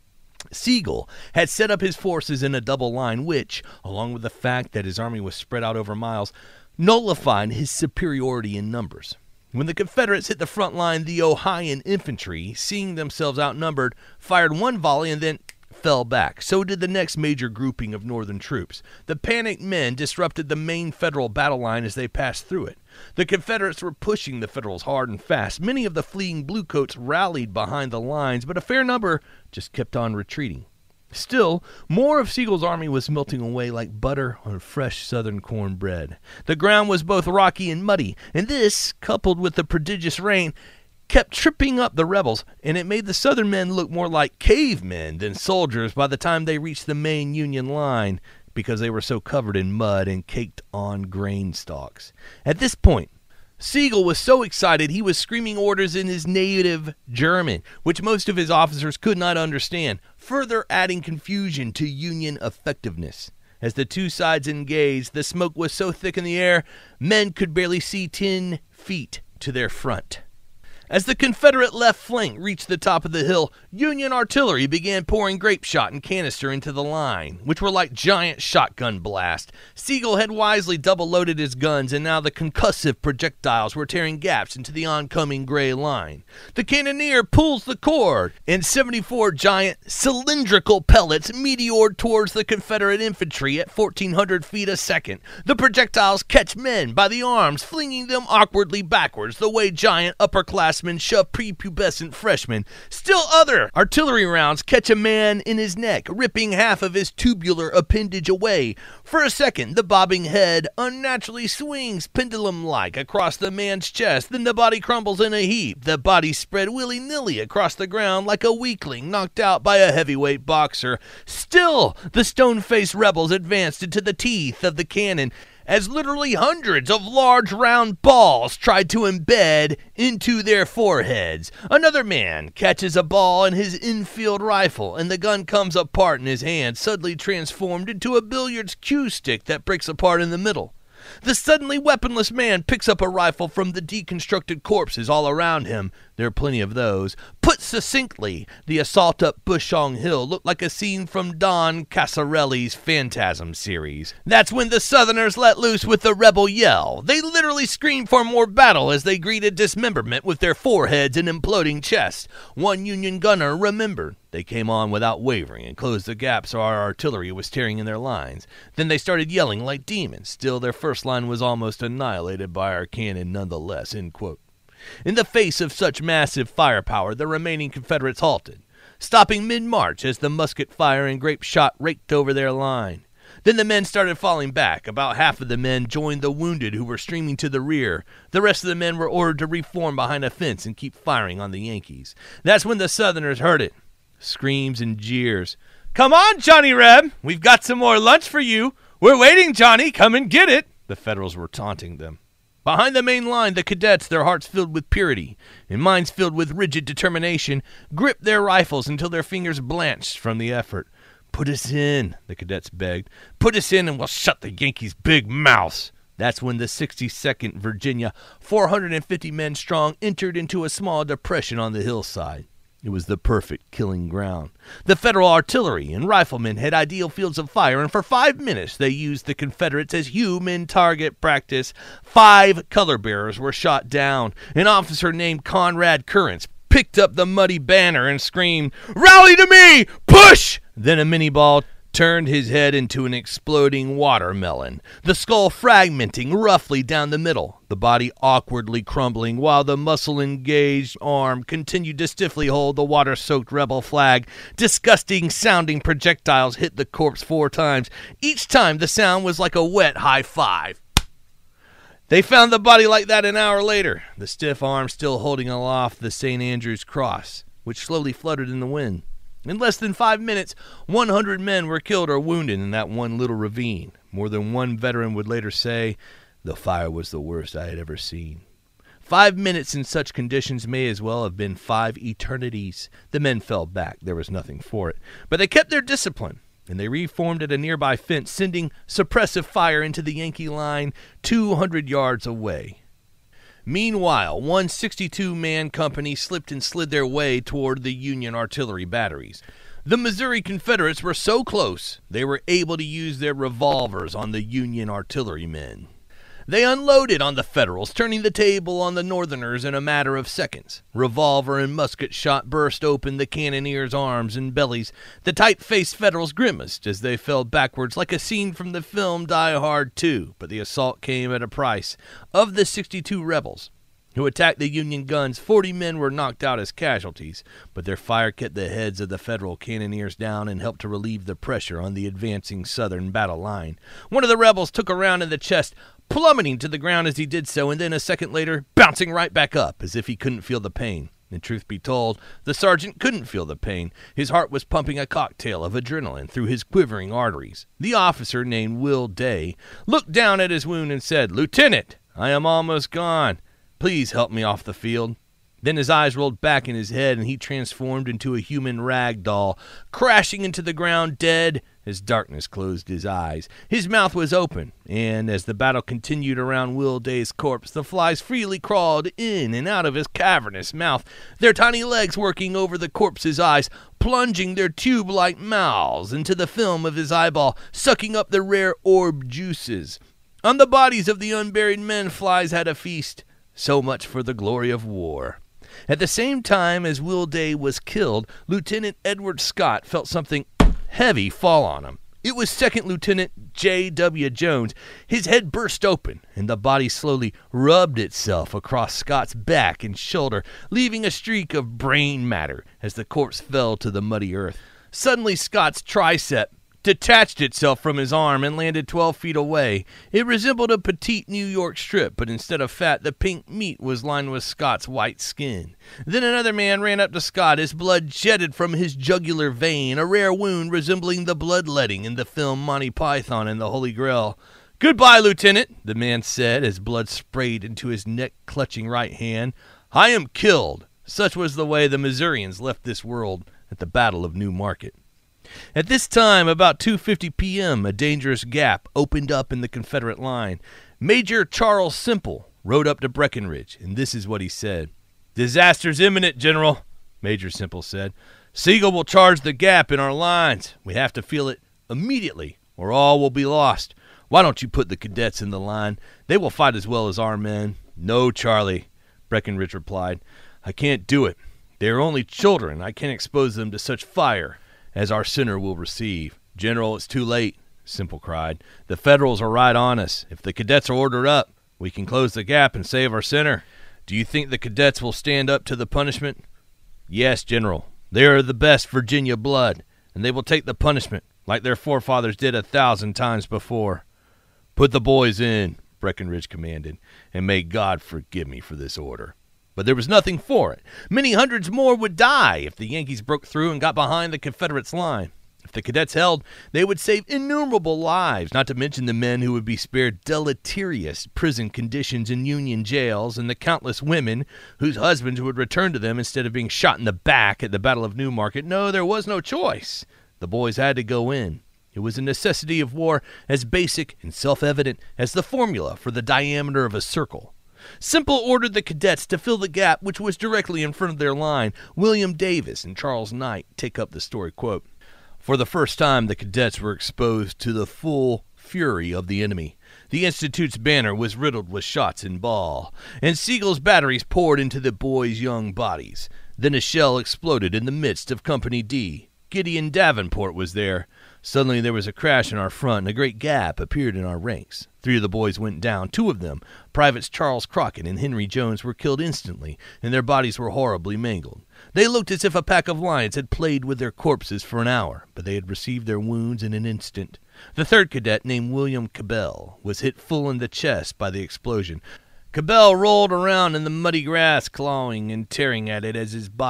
Speaker 1: Sigel had set up his forces in a double line which, along with the fact that his army was spread out over miles, nullified his superiority in numbers. When the Confederates hit the front line, the Ohioan infantry, seeing themselves outnumbered, fired one volley and then fell back. So did the next major grouping of Northern troops. The panicked men disrupted the main Federal battle line as they passed through it. The Confederates were pushing the Federals hard and fast. Many of the fleeing Bluecoats rallied behind the lines, but a fair number just kept on retreating. Still, more of Sigel's army was melting away like butter on fresh Southern cornbread. The ground was both rocky and muddy, and this, coupled with the prodigious rain, kept tripping up the rebels, and it made the Southern men look more like cavemen than soldiers by the time they reached the main Union line, because they were so covered in mud and caked on grain stalks. At this point, Sigel was so excited he was screaming orders in his native German, which most of his officers could not understand, further adding confusion to Union effectiveness. As the two sides engaged, the smoke was so thick in the air, men could barely see 10 feet to their front. As the Confederate left flank reached the top of the hill, Union artillery began pouring grape shot and canister into the line, which were like giant shotgun blasts. Sigel had wisely double-loaded his guns, and now the concussive projectiles were tearing gaps into the oncoming gray line. The cannoneer pulls the cord, and 74 giant cylindrical pellets meteored towards the Confederate infantry at 1,400 feet a second. The projectiles catch men by the arms, flinging them awkwardly backwards, the way giant upperclassmen shove prepubescent freshmen. Still other artillery rounds catch a man in his neck, ripping half of his tubular appendage away. For a second, the bobbing head unnaturally swings pendulum-like across the man's chest. Then the body crumbles in a heap, the body spread willy-nilly across the ground like a weakling knocked out by a heavyweight boxer. Still, the stone-faced rebels advanced into the teeth of the cannon, as literally hundreds of large round balls tried to embed into their foreheads. Another man catches a ball in his infield rifle, and the gun comes apart in his hand, suddenly transformed into a billiards cue stick that breaks apart in the middle. The suddenly weaponless man picks up a rifle from the deconstructed corpses all around him. There are plenty of those. Put succinctly, the assault up Bushong Hill looked like a scene from Don Casarelli's Phantasm series. That's when the Southerners let loose with the rebel yell. They literally screamed for more battle as they greeted dismemberment with their foreheads and imploding chests. One Union gunner remembered. They came on without wavering and closed the gaps our artillery was tearing in their lines. Then they started yelling like demons. Still, their first line was almost annihilated by our cannon nonetheless. End quote. In the face of such massive firepower, the remaining Confederates halted, stopping mid-march as the musket fire and grape shot raked over their line. Then the men started falling back. About half of the men joined the wounded who were streaming to the rear. The rest of the men were ordered to reform behind a fence and keep firing on the Yankees. That's when the Southerners heard it. Screams and jeers. "Come on, Johnny Reb! We've got some more lunch for you! We're waiting, Johnny! Come and get it!" The Federals were taunting them. Behind the main line, the cadets, their hearts filled with purity and minds filled with rigid determination, gripped their rifles until their fingers blanched from the effort. "Put us in," the cadets begged. "Put us in and we'll shut the Yankees' big mouths." That's when the 62nd Virginia, 450 men strong, entered into a small depression on the hillside. It was the perfect killing ground. The Federal artillery and riflemen had ideal fields of fire, and for 5 minutes they used the Confederates as human target practice. 5 color bearers were shot down. An officer named Conrad Currents picked up the muddy banner and screamed, "Rally to me! Push!" Then a mini ball turned his head into an exploding watermelon, the skull fragmenting roughly down the middle, the body awkwardly crumbling while the muscle-engaged arm continued to stiffly hold the water-soaked rebel flag. Disgusting-sounding projectiles hit the corpse 4 times. Each time the sound was like a wet high five. They found the body like that an hour later, the stiff arm still holding aloft the St. Andrew's cross, which slowly fluttered in the wind. In less than 5 minutes, 100 men were killed or wounded in that one little ravine. More than one veteran would later say, "The fire was the worst I had ever seen." 5 minutes in such conditions may as well have been 5 eternities. The men fell back. There was nothing for it. But they kept their discipline, and they reformed at a nearby fence, sending suppressive fire into the Yankee line 200 yards away. Meanwhile, one 62-man company slipped and slid their way toward the Union artillery batteries. The Missouri Confederates were so close, they were able to use their revolvers on the Union artillerymen. They unloaded on the Federals, turning the table on the Northerners in a matter of seconds. Revolver and musket shot burst open the cannoneers' arms and bellies. The tight-faced Federals grimaced as they fell backwards like a scene from the film Die Hard 2, but the assault came at a price. Of the 62 rebels who attacked the Union guns, 40 men were knocked out as casualties, but their fire kept the heads of the Federal cannoneers down and helped to relieve the pressure on the advancing Southern battle line. One of the rebels took a round in the chest, plummeting to the ground as he did so, and then a second later, bouncing right back up as if he couldn't feel the pain. And truth be told, the sergeant couldn't feel the pain. His heart was pumping a cocktail of adrenaline through his quivering arteries. The officer, named Will Day, looked down at his wound and said, "Lieutenant, I am almost gone. Please help me off the field." Then his eyes rolled back in his head, and he transformed into a human rag doll, crashing into the ground dead as darkness closed his eyes. His mouth was open, and as the battle continued around Will Day's corpse, the flies freely crawled in and out of his cavernous mouth, their tiny legs working over the corpse's eyes, plunging their tube-like mouths into the film of his eyeball, sucking up the rare orb juices. On the bodies of the unburied men, flies had a feast. So much for the glory of war. At the same time as Will Day was killed, Lieutenant Edward Scott felt something heavy fall on him. It was Second Lieutenant J.W. Jones. His head burst open, and the body slowly rubbed itself across Scott's back and shoulder, leaving a streak of brain matter as the corpse fell to the muddy earth. Suddenly, Scott's tricep detached itself from his arm and landed 12 feet away. It resembled a petite New York strip, but instead of fat, the pink meat was lined with Scott's white skin. Then another man ran up to Scott. His blood jetted from his jugular vein, a rare wound resembling the bloodletting in the film Monty Python and the Holy Grail. "Goodbye, Lieutenant," the man said as blood sprayed into his neck-clutching right hand. "I am killed." Such was the way the Missourians left this world at the Battle of New Market. At this time, about 2:50 p.m., a dangerous gap opened up in the Confederate line. Major Charles Semple rode up to Breckinridge, and this is what he said. "Disaster's imminent, General," Major Semple said. "Sigel will charge the gap in our lines. We have to feel it immediately, or all will be lost. Why don't you put the cadets in the line? They will fight as well as our men." "No, Charlie," Breckinridge replied. "I can't do it. They are only children. I can't expose them to such fire as our center will receive." "General, it's too late," Semple cried. "The Federals are right on us. If the cadets are ordered up, we can close the gap and save our center." "Do you think the cadets will stand up to the punishment?" "Yes, General. They are the best Virginia blood, and they will take the punishment like their forefathers did 1,000 times before." "Put the boys in," Breckinridge commanded, "and may God forgive me for this order." But there was nothing for it. Many hundreds more would die if the Yankees broke through and got behind the Confederates' line. If the cadets held, they would save innumerable lives, not to mention the men who would be spared deleterious prison conditions in Union jails and the countless women whose husbands would return to them instead of being shot in the back at the Battle of New Market. No, there was no choice. The boys had to go in. It was a necessity of war as basic and self-evident as the formula for the diameter of a circle. Semple ordered the cadets to fill the gap which was directly in front of their line. William Davis and Charles Knight take up the story, quote, "For the first time, the cadets were exposed to the full fury of the enemy. The Institute's banner was riddled with shots and ball, and Sigel's batteries poured into the boys' young bodies. Then a shell exploded in the midst of Company D. Gideon Davenport was there. Suddenly there was a crash in our front, and a great gap appeared in our ranks. 3 of the boys went down. 2 of them, Privates Charles Crockett and Henry Jones, were killed instantly, and their bodies were horribly mangled. They looked as if a pack of lions had played with their corpses for an hour, but they had received their wounds in an instant. The 3rd cadet, named William Cabell, was hit full in the chest by the explosion. Cabell rolled around in the muddy grass, clawing and tearing at it as his body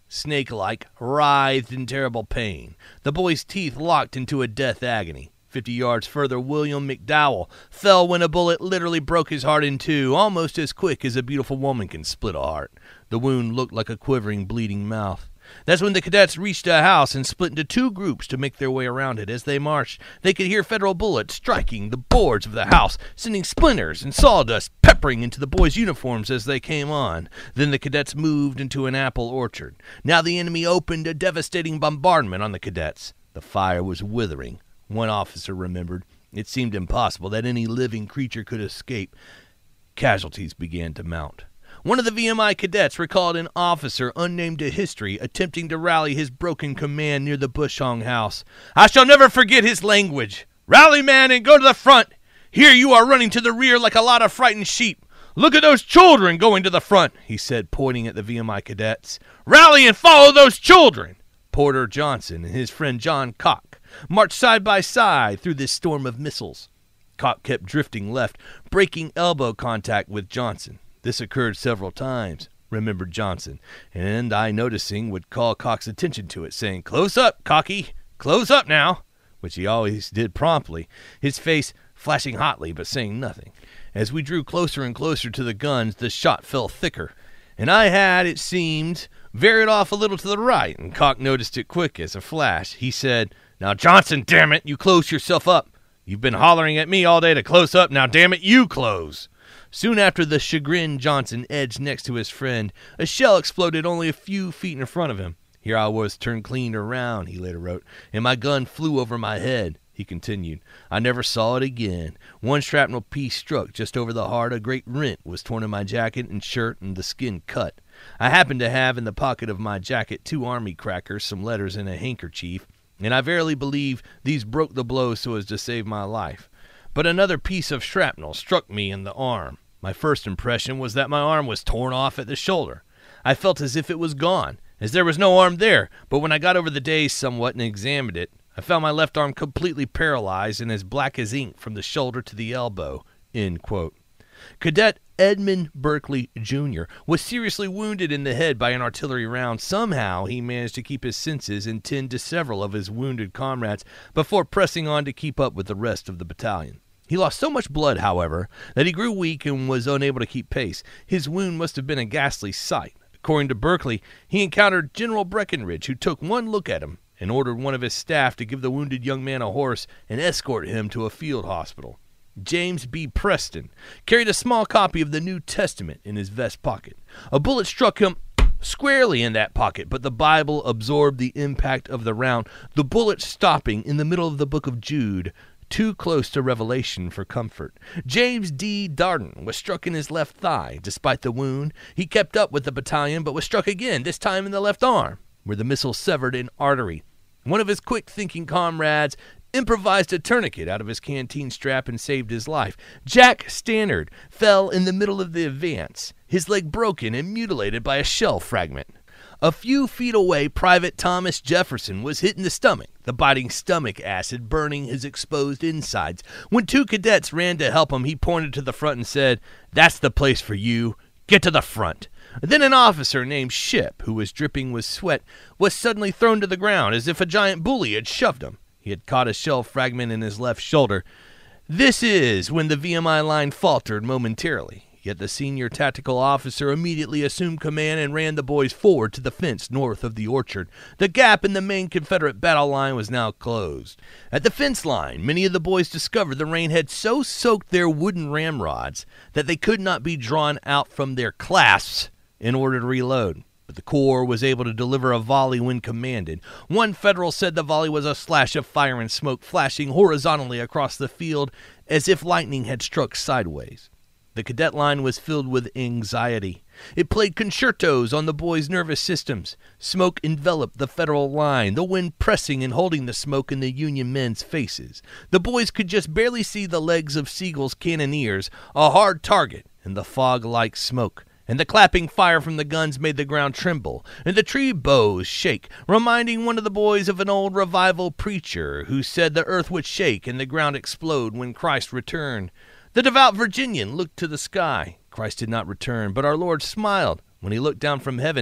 Speaker 1: snake-like, writhed in terrible pain. The boy's teeth locked into a death agony. 50 yards further, William McDowell fell when a bullet literally broke his heart in two, almost as quick as a beautiful woman can split a heart. The wound looked like a quivering, bleeding mouth. That's when the cadets reached a house and split into two groups to make their way around it. As they marched, they could hear Federal bullets striking the boards of the house, sending splinters and sawdust peppering into the boys' uniforms as they came on. Then the cadets moved into an apple orchard. Now the enemy opened a devastating bombardment on the cadets. The fire was withering. One officer remembered. It seemed impossible that any living creature could escape. Casualties began to mount. One of the VMI cadets recalled an officer unnamed to history attempting to rally his broken command near the Bushong house. "I shall never forget his language. Rally, man, and go to the front. Here you are running to the rear like a lot of frightened sheep. Look at those children going to the front," he said, pointing at the VMI cadets. "Rally and follow those children." Porter Johnson and his friend John Koch marched side by side through this storm of missiles. Koch kept drifting left, breaking elbow contact with Johnson. This occurred several times, remembered Johnson, and I, noticing, would call Koch's attention to it, saying, "Close up, Cocky, close up now," which he always did promptly, his face flashing hotly but saying nothing. As we drew closer and closer to the guns, the shot fell thicker, and I had, it seemed, varied off a little to the right, and Koch noticed it quick as a flash. He said, "Now, Johnson, damn it, you close yourself up. You've been hollering at me all day to close up. Now, damn it, you close." Soon after the chagrined Johnson edged next to his friend, a shell exploded only a few feet in front of him. "Here I was turned clean around," he later wrote, "and my gun flew over my head." He continued, "I never saw it again. One shrapnel piece struck just over the heart. A great rent was torn in my jacket and shirt, and the skin cut. I happened to have in the pocket of my jacket 2 army crackers, some letters, and a handkerchief, and I verily believe these broke the blow so as to save my life. But another piece of shrapnel struck me in the arm. My first impression was that my arm was torn off at the shoulder. I felt as if it was gone, as there was no arm there, but when I got over the daze somewhat and examined it, I found my left arm completely paralyzed and as black as ink from the shoulder to the elbow." End quote. Cadet Edmund Berkeley, Jr. was seriously wounded in the head by an artillery round. Somehow he managed to keep his senses and tend to several of his wounded comrades before pressing on to keep up with the rest of the battalion. He lost so much blood, however, that he grew weak and was unable to keep pace. His wound must have been a ghastly sight. According to Berkeley, he encountered General Breckinridge, who took one look at him and ordered one of his staff to give the wounded young man a horse and escort him to a field hospital. James B. Preston carried a small copy of the New Testament in his vest pocket. A bullet struck him squarely in that pocket, but the Bible absorbed the impact of the round, the bullet stopping in the middle of the book of Jude, too close to Revelation for comfort. James D. Darden was struck in his left thigh. Despite the wound, he kept up with the battalion, but was struck again, this time in the left arm, where the missile severed an artery. One of his quick-thinking comrades improvised a tourniquet out of his canteen strap and saved his life. Jack Stannard fell in the middle of the advance, his leg broken and mutilated by a shell fragment. A few feet away, Private Thomas Jefferson was hit in the stomach, the biting stomach acid burning his exposed insides. When 2 cadets ran to help him, he pointed to the front and said, "That's the place for you. Get to the front." Then an officer named Shipp, who was dripping with sweat, was suddenly thrown to the ground as if a giant bully had shoved him. He had caught a shell fragment in his left shoulder. This is when the VMI line faltered momentarily. Yet the senior tactical officer immediately assumed command and ran the boys forward to the fence north of the orchard. The gap in the main Confederate battle line was now closed. At the fence line, many of the boys discovered the rain had so soaked their wooden ramrods that they could not be drawn out from their clasps in order to reload. But the Corps was able to deliver a volley when commanded. One Federal said the volley was a slash of fire and smoke flashing horizontally across the field as if lightning had struck sideways. The cadet line was filled with anxiety. It played concertos on the boys' nervous systems. Smoke enveloped the Federal line, the wind pressing and holding the smoke in the Union men's faces. The boys could just barely see the legs of Sigel's cannoneers, a hard target in the fog-like smoke. And the clapping fire from the guns made the ground tremble, and the tree boughs shake, reminding one of the boys of an old revival preacher who said the earth would shake and the ground explode when Christ returned. The devout Virginian looked to the sky. Christ did not return, but our Lord smiled when he looked down from heaven,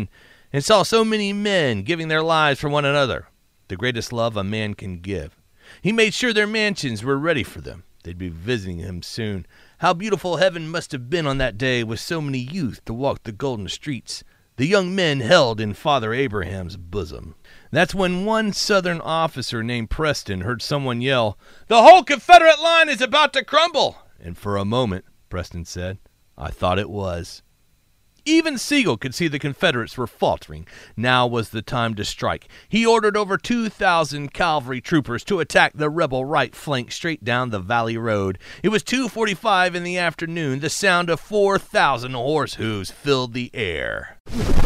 Speaker 1: and saw so many men giving their lives for one another, the greatest love a man can give. He made sure their mansions were ready for them. They'd be visiting him soon. How beautiful heaven must have been on that day with so many youth to walk the golden streets, the young men held in Father Abraham's bosom. That's when one Southern officer named Preston heard someone yell, "The whole Confederate line is about to crumble!" And for a moment, Preston said, I thought it was. Even Sigel could see the Confederates were faltering. Now was the time to strike. He ordered over 2,000 cavalry troopers to attack the rebel right flank straight down the Valley Road. It was 2:45 in the afternoon. The sound of 4,000 horse hooves filled the air.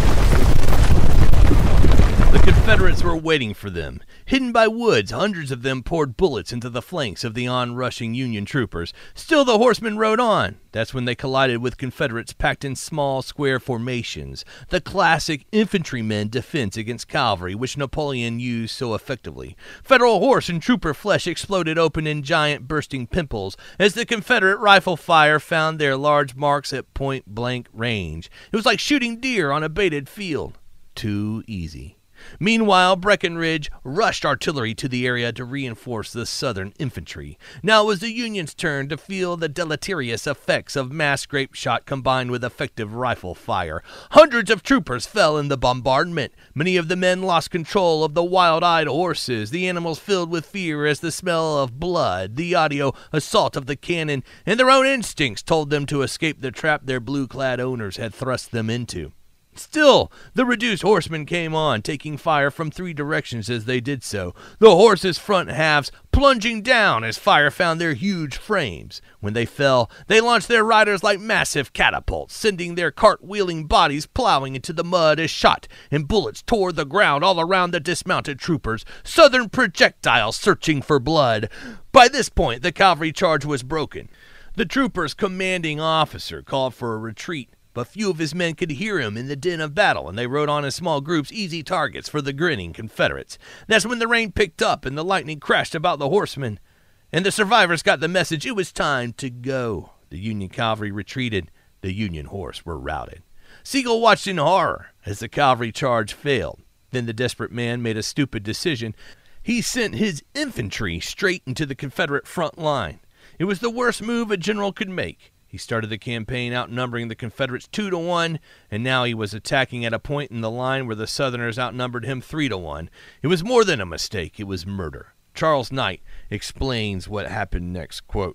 Speaker 1: The Confederates were waiting for them. Hidden by woods, hundreds of them poured bullets into the flanks of the onrushing Union troopers. Still the horsemen rode on. That's when they collided with Confederates packed in small square formations, the classic infantrymen defense against cavalry which Napoleon used so effectively. Federal horse and trooper flesh exploded open in giant bursting pimples as the Confederate rifle fire found their large marks at point-blank range. It was like shooting deer on a baited field. Too easy. Meanwhile, Breckinridge rushed artillery to the area to reinforce the Southern infantry. Now it was the Union's turn to feel the deleterious effects of mass grape shot combined with effective rifle fire. Hundreds of troopers fell in the bombardment. Many of the men lost control of the wild-eyed horses, the animals filled with fear as the smell of blood, the audio assault of the cannon, and their own instincts told them to escape the trap their blue-clad owners had thrust them into. Still, the reduced horsemen came on, taking fire from three directions as they did so, the horses' front halves plunging down as fire found their huge frames. When they fell, they launched their riders like massive catapults, sending their cart-wheeling bodies plowing into the mud as shot and bullets tore the ground all around the dismounted troopers, Southern projectiles searching for blood. By this point, the cavalry charge was broken. The trooper's commanding officer called for a retreat, but few of his men could hear him in the din of battle, and they rode on in small groups, easy targets for the grinning Confederates. That's when the rain picked up and the lightning crashed about the horsemen, and the survivors got the message it was time to go. The Union cavalry retreated. The Union horse were routed. Sigel watched in horror as the cavalry charge failed. Then the desperate man made a stupid decision. He sent his infantry straight into the Confederate front line. It was the worst move a general could make. He started the campaign outnumbering the Confederates 2-1, and now he was attacking at a point in the line where the Southerners outnumbered him 3-1. It was more than a mistake. It was murder. Charles Knight explains what happened next. Quote,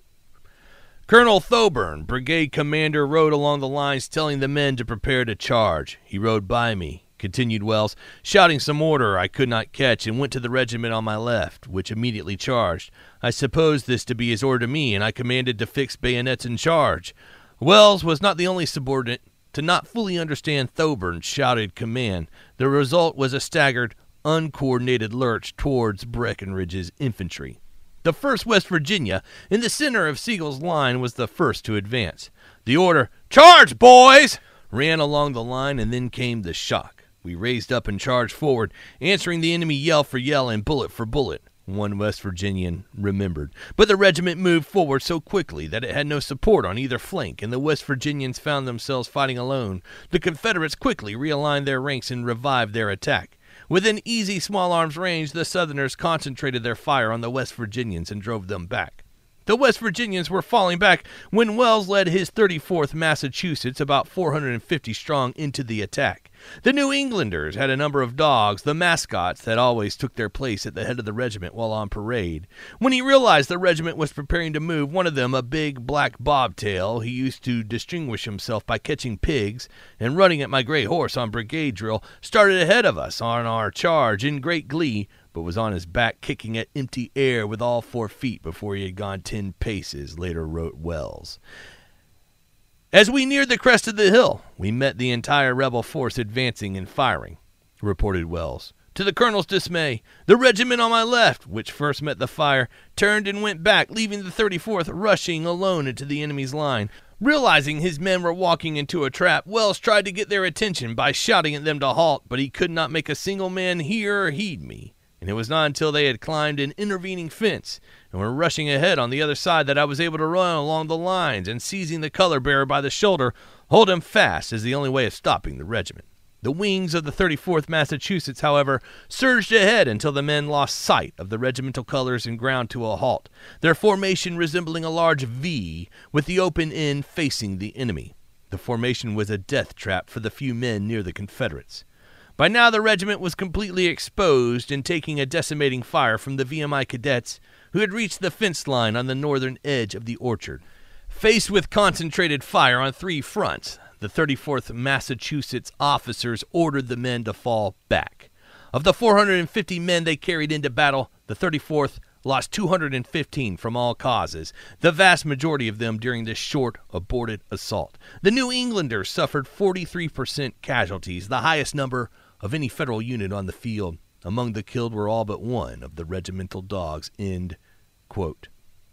Speaker 1: Colonel Thoburn, brigade commander, rode along the lines telling the men to prepare to charge. He rode by me, continued Wells, shouting some order I could not catch, and went to the regiment on my left, which immediately charged. I supposed this to be his order to me, and I commanded to fix bayonets and charge. Wells was not the only subordinate to not fully understand Thoburn's shouted command. The result was a staggered, uncoordinated lurch towards Breckinridge's infantry. The 1st West Virginia, in the center of Sigel's line, was the first to advance. The order, "Charge, boys!" ran along the line, and then came the shock. We raised up and charged forward, answering the enemy yell for yell and bullet for bullet. One West Virginian remembered. But the regiment moved forward so quickly that it had no support on either flank, and the West Virginians found themselves fighting alone. The Confederates quickly realigned their ranks and revived their attack. Within easy small arms range, the Southerners concentrated their fire on the West Virginians and drove them back. The West Virginians were falling back when Wells led his 34th Massachusetts, about 450 strong, into the attack. The New Englanders had a number of dogs, the mascots that always took their place at the head of the regiment while on parade. When he realized the regiment was preparing to move, one of them, a big black bobtail, he used to distinguish himself by catching pigs and running at my gray horse on brigade drill, started ahead of us on our charge in great glee, but was on his back kicking at empty air with all 4 feet before he had gone 10 paces, later wrote Wells. As we neared the crest of the hill, we met the entire rebel force advancing and firing, reported Wells. To the colonel's dismay, the regiment on my left, which first met the fire, turned and went back, leaving the 34th rushing alone into the enemy's line. Realizing his men were walking into a trap, Wells tried to get their attention by shouting at them to halt, but he could not make a single man hear or heed me. And it was not until they had climbed an intervening fence and were rushing ahead on the other side that I was able to run along the lines and, seizing the color bearer by the shoulder, hold him fast as the only way of stopping the regiment. The wings of the 34th Massachusetts, however, surged ahead until the men lost sight of the regimental colors and ground to a halt, their formation resembling a large V with the open end facing the enemy. The formation was a death trap for the few men near the Confederates. By now the regiment was completely exposed and taking a decimating fire from the VMI cadets who had reached the fence line on the northern edge of the orchard. Faced with concentrated fire on three fronts, the 34th Massachusetts officers ordered the men to fall back. Of the 450 men they carried into battle, the 34th lost 215 from all causes, the vast majority of them during this short, aborted assault. The New Englanders suffered 43% casualties, the highest number of any federal unit on the field. Among the killed were all but one of the regimental dogs. End quote.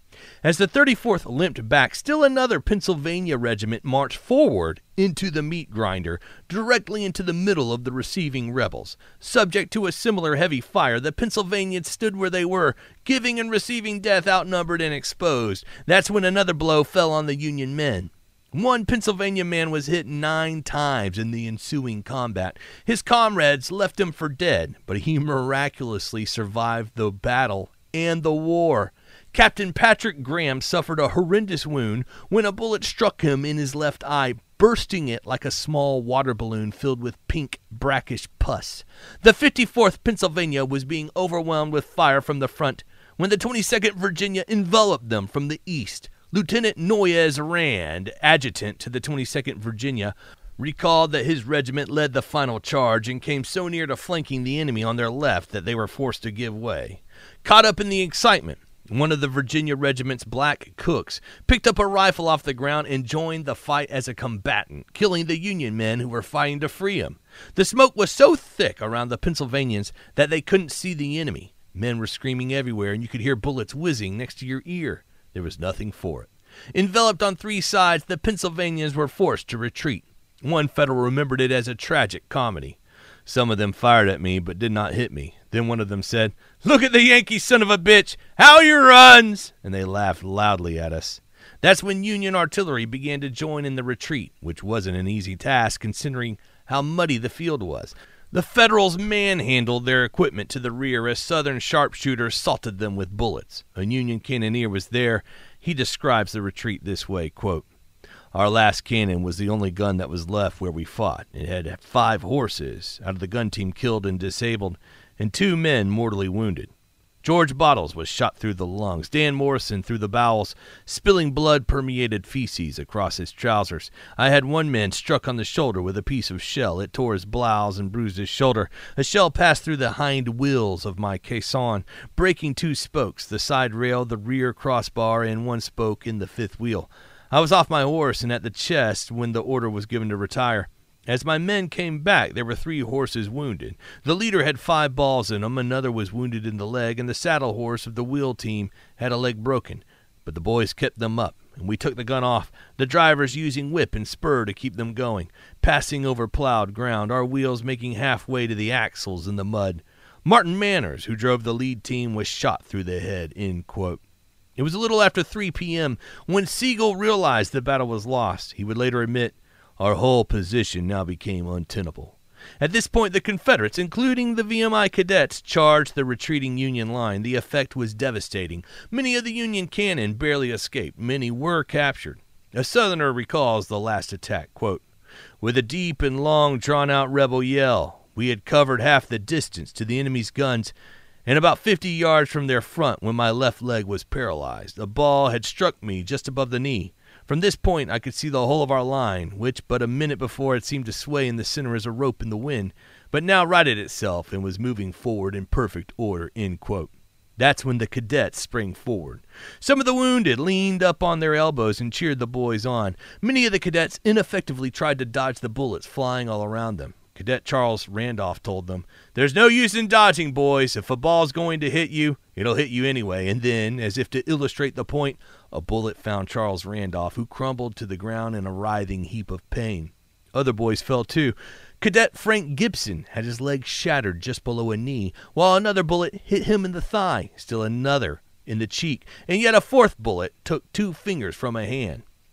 Speaker 1: As the 34th limped back, still another Pennsylvania regiment marched forward into the meat grinder, directly into the middle of the receiving rebels. Subject to a similar heavy fire, the Pennsylvanians stood where they were, giving and receiving death outnumbered and exposed. That's when another blow fell on the Union men. One Pennsylvania man was hit 9 times in the ensuing combat. His comrades left him for dead, but he miraculously survived the battle and the war. Captain Patrick Graham suffered a horrendous wound when a bullet struck him in his left eye, bursting it like a small water balloon filled with pink, brackish pus. The 54th Pennsylvania was being overwhelmed with fire from the front when the 22nd Virginia enveloped them from the east. Lieutenant Noyes Rand, adjutant to the 22nd Virginia, recalled that his regiment led the final charge and came so near to flanking the enemy on their left that they were forced to give way. Caught up in the excitement, one of the Virginia regiment's black cooks picked up a rifle off the ground and joined the fight as a combatant, killing the Union men who were fighting to free him. The smoke was so thick around the Pennsylvanians that they couldn't see the enemy. Men were screaming everywhere, and you could hear bullets whizzing next to your ear. There was nothing for it. Enveloped on 3 sides, the Pennsylvanians were forced to retreat. One Federal remembered it as a tragic comedy. Some of them fired at me, but did not hit me. Then one of them said, "Look at the Yankee son of a bitch! How he runs!" And they laughed loudly at us. That's when Union artillery began to join in the retreat, which wasn't an easy task considering how muddy the field was. The Federals manhandled their equipment to the rear as Southern sharpshooters salted them with bullets. A Union cannoneer was there. He describes the retreat this way, quote, "Our last cannon was the only gun that was left where we fought. It had 5 horses out of the gun team killed and disabled, and 2 men mortally wounded. George Bottles was shot through the lungs, Dan Morrison through the bowels, spilling blood-permeated feces across his trousers. I had one man struck on the shoulder with a piece of shell. It tore his blouse and bruised his shoulder. A shell passed through the hind wheels of my caisson, breaking 2 spokes, the side rail, the rear crossbar, and 1 spoke in the 5th wheel. I was off my horse and at the chest when the order was given to retire. As my men came back, there were 3 horses wounded. The leader had 5 balls in him, another was wounded in the leg, and the saddle horse of the wheel team had a leg broken. But the boys kept them up, and we took the gun off, the drivers using whip and spur to keep them going, passing over plowed ground, our wheels making halfway to the axles in the mud. Martin Manners, who drove the lead team, was shot through the head." End quote. It was a little after 3 p.m. when Sigel realized the battle was lost. He would later admit, "Our whole position now became untenable." At this point, the Confederates, including the VMI cadets, charged the retreating Union line. The effect was devastating. Many of the Union cannon barely escaped. Many were captured. A Southerner recalls the last attack, quote, "With a deep and long drawn-out rebel yell, we had covered half the distance to the enemy's guns and about 50 yards from their front when my left leg was paralyzed. A ball had struck me just above the knee. From this point, I could see the whole of our line, which but a minute before had seemed to sway in the center as a rope in the wind, but now righted itself and was moving forward in perfect order." End quote. That's when the cadets sprang forward. Some of the wounded leaned up on their elbows and cheered the boys on. Many of the cadets ineffectively tried to dodge the bullets flying all around them. Cadet Charles Randolph told them, "There's no use in dodging, boys. If a ball's going to hit you, it'll hit you anyway." And then, as if to illustrate the point, a bullet found Charles Randolph, who crumbled to the ground in a writhing heap of pain. Other boys fell too. Cadet Frank Gibson had his leg shattered just below a knee, while another bullet hit him in the thigh, still another in the cheek, and yet a 4th bullet took 2 fingers from a hand.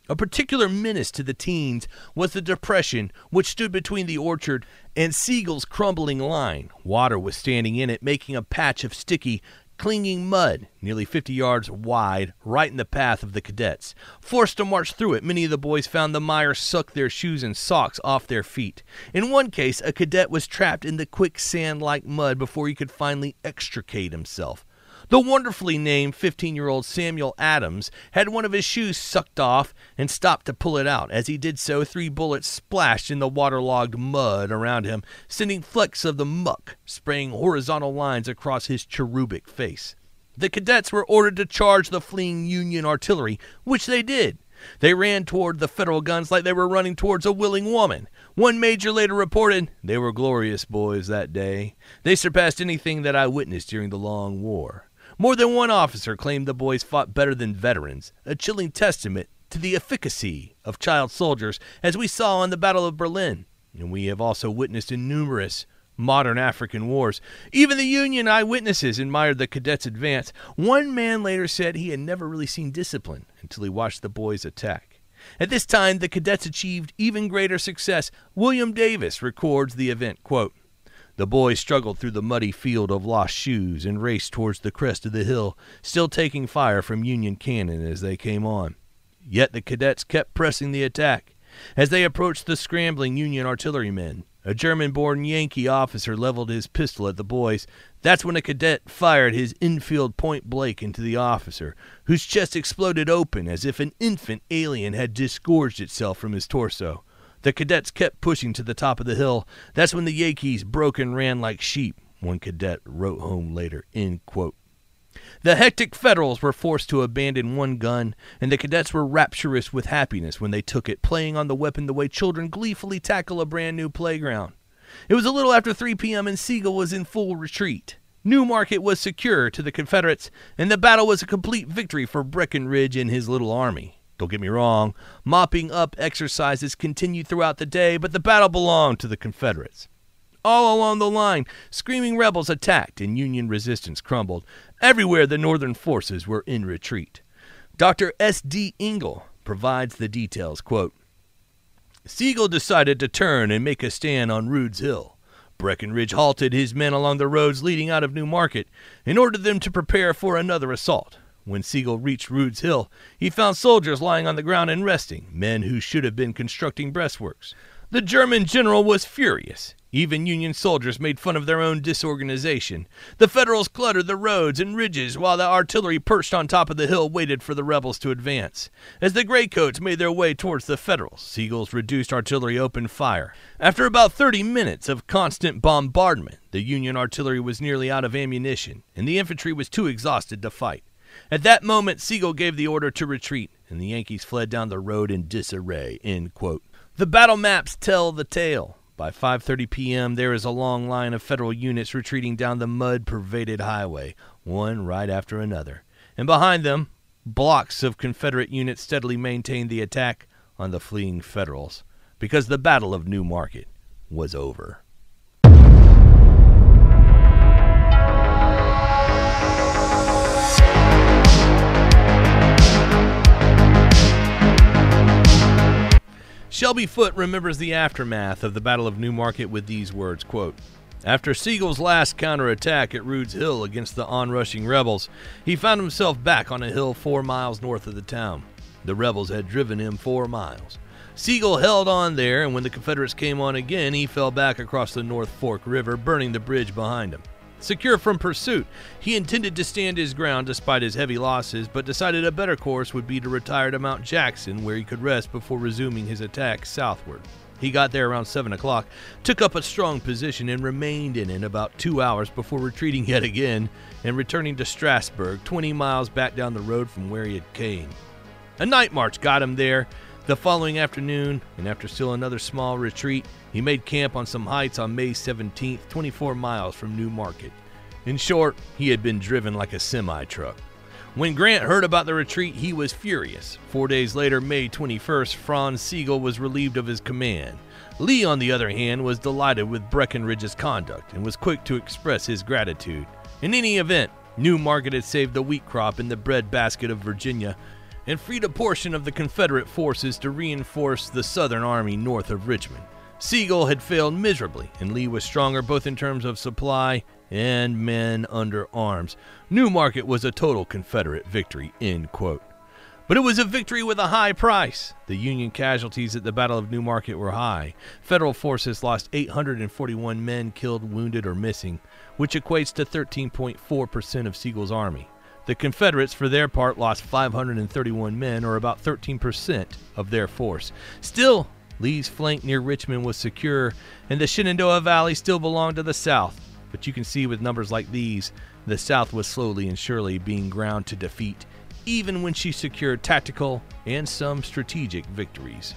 Speaker 1: A particular menace to the teens was the depression which stood between the orchard and Siegel's crumbling line. Water was standing in it, making a patch of sticky, clinging mud nearly 50 yards wide right in the path of the cadets. Forced to march through it, many of the boys found the mire suck their shoes and socks off their feet. In one case, a cadet was trapped in the quicksand-like mud before he could finally extricate himself. The wonderfully named 15-year-old Samuel Adams had one of his shoes sucked off and stopped to pull it out. As he did so, 3 bullets splashed in the waterlogged mud around him, sending flecks of the muck spraying horizontal lines across his cherubic face. The cadets were ordered to charge the fleeing Union artillery, which they did. They ran toward the Federal guns like they were running towards a willing woman. One major later reported, "They were glorious boys that day. They surpassed anything that I witnessed during the long war." More than one officer claimed the boys fought better than veterans, a chilling testament to the efficacy of child soldiers, as we saw in the Battle of Berlin, and we have also witnessed in numerous modern African wars. Even the Union eyewitnesses admired the cadets' advance. One man later said he had never really seen discipline until he watched the boys attack. At this time, the cadets achieved even greater success. William Davis records the event, quote, "The boys struggled through the muddy field of lost shoes and raced towards the crest of the hill, still taking fire from Union cannon as they came on. Yet the cadets kept pressing the attack. As they approached the scrambling Union artillerymen, a German-born Yankee officer leveled his pistol at the boys. That's when a cadet fired his infield point-blank into the officer, whose chest exploded open as if an infant alien had disgorged itself from his torso. The cadets kept pushing to the top of the hill. That's when the Yankees broke and ran like sheep," one cadet wrote home later, end quote. The hectic Federals were forced to abandon one gun, and the cadets were rapturous with happiness when they took it, playing on the weapon the way children gleefully tackle a brand-new playground. It was a little after 3 p.m. and Sigel was in full retreat. New Market was secure to the Confederates, and the battle was a complete victory for Breckinridge and his little army. Don't get me wrong, mopping up exercises continued throughout the day, but the battle belonged to the Confederates. All along the line, screaming rebels attacked and Union resistance crumbled. Everywhere the Northern forces were in retreat. Dr. S.D. Ingle provides the details, quote, "Sigel decided to turn and make a stand on Rude's Hill. Breckinridge halted his men along the roads leading out of New Market and ordered them to prepare for another assault. When Sigel reached Rude's Hill, he found soldiers lying on the ground and resting, men who should have been constructing breastworks. The German general was furious. Even Union soldiers made fun of their own disorganization. The Federals cluttered the roads and ridges while the artillery perched on top of the hill waited for the rebels to advance. As the Graycoats made their way towards the Federals, Sigel's reduced artillery opened fire. After about 30 minutes of constant bombardment, the Union artillery was nearly out of ammunition, and the infantry was too exhausted to fight. At that moment, Sigel gave the order to retreat, and the Yankees fled down the road in disarray," end quote. The battle maps tell the tale. By 5:30 p.m., there is a long line of Federal units retreating down the mud-pervaded highway, one right after another. And behind them, blocks of Confederate units steadily maintained the attack on the fleeing Federals, because the Battle of New Market was over. Shelby Foote remembers the aftermath of the Battle of New Market with these words, quote, "After Sigel's last counterattack at Rude's Hill against the onrushing rebels, he found himself back on a hill 4 miles north of the town. The rebels had driven him 4 miles. Sigel held on there, and when the Confederates came on again, he fell back across the North Fork River, burning the bridge behind him. Secure from pursuit, he intended to stand his ground despite his heavy losses, but decided a better course would be to retire to Mount Jackson, where he could rest before resuming his attack southward. He got there around 7 o'clock, took up a strong position, and remained in it about 2 hours before retreating yet again and returning to Strasburg, 20 miles back down the road from where he had came. A night march got him there the following afternoon, and after still another small retreat, he made camp on some heights on May 17th, 24 miles from New Market. In short, he had been driven like a semi-truck. When Grant heard about the retreat, he was furious. 4 days later, May 21st, Franz Sigel was relieved of his command. Lee, on the other hand, was delighted with Breckinridge's conduct and was quick to express his gratitude. In any event, New Market had saved the wheat crop in the bread basket of Virginia, and freed a portion of the Confederate forces to reinforce the Southern Army north of Richmond. Sigel had failed miserably, and Lee was stronger both in terms of supply and men under arms. New Market was a total Confederate victory, end quote. But it was a victory with a high price. The Union casualties at the Battle of New Market were high. Federal forces lost 841 men killed, wounded, or missing, which equates to 13.4% of Sigel's army. The Confederates, for their part, lost 531 men, or about 13% of their force. Still, Lee's flank near Richmond was secure, and the Shenandoah Valley still belonged to the South. But you can see with numbers like these, the South was slowly and surely being ground to defeat, even when she secured tactical and some strategic victories.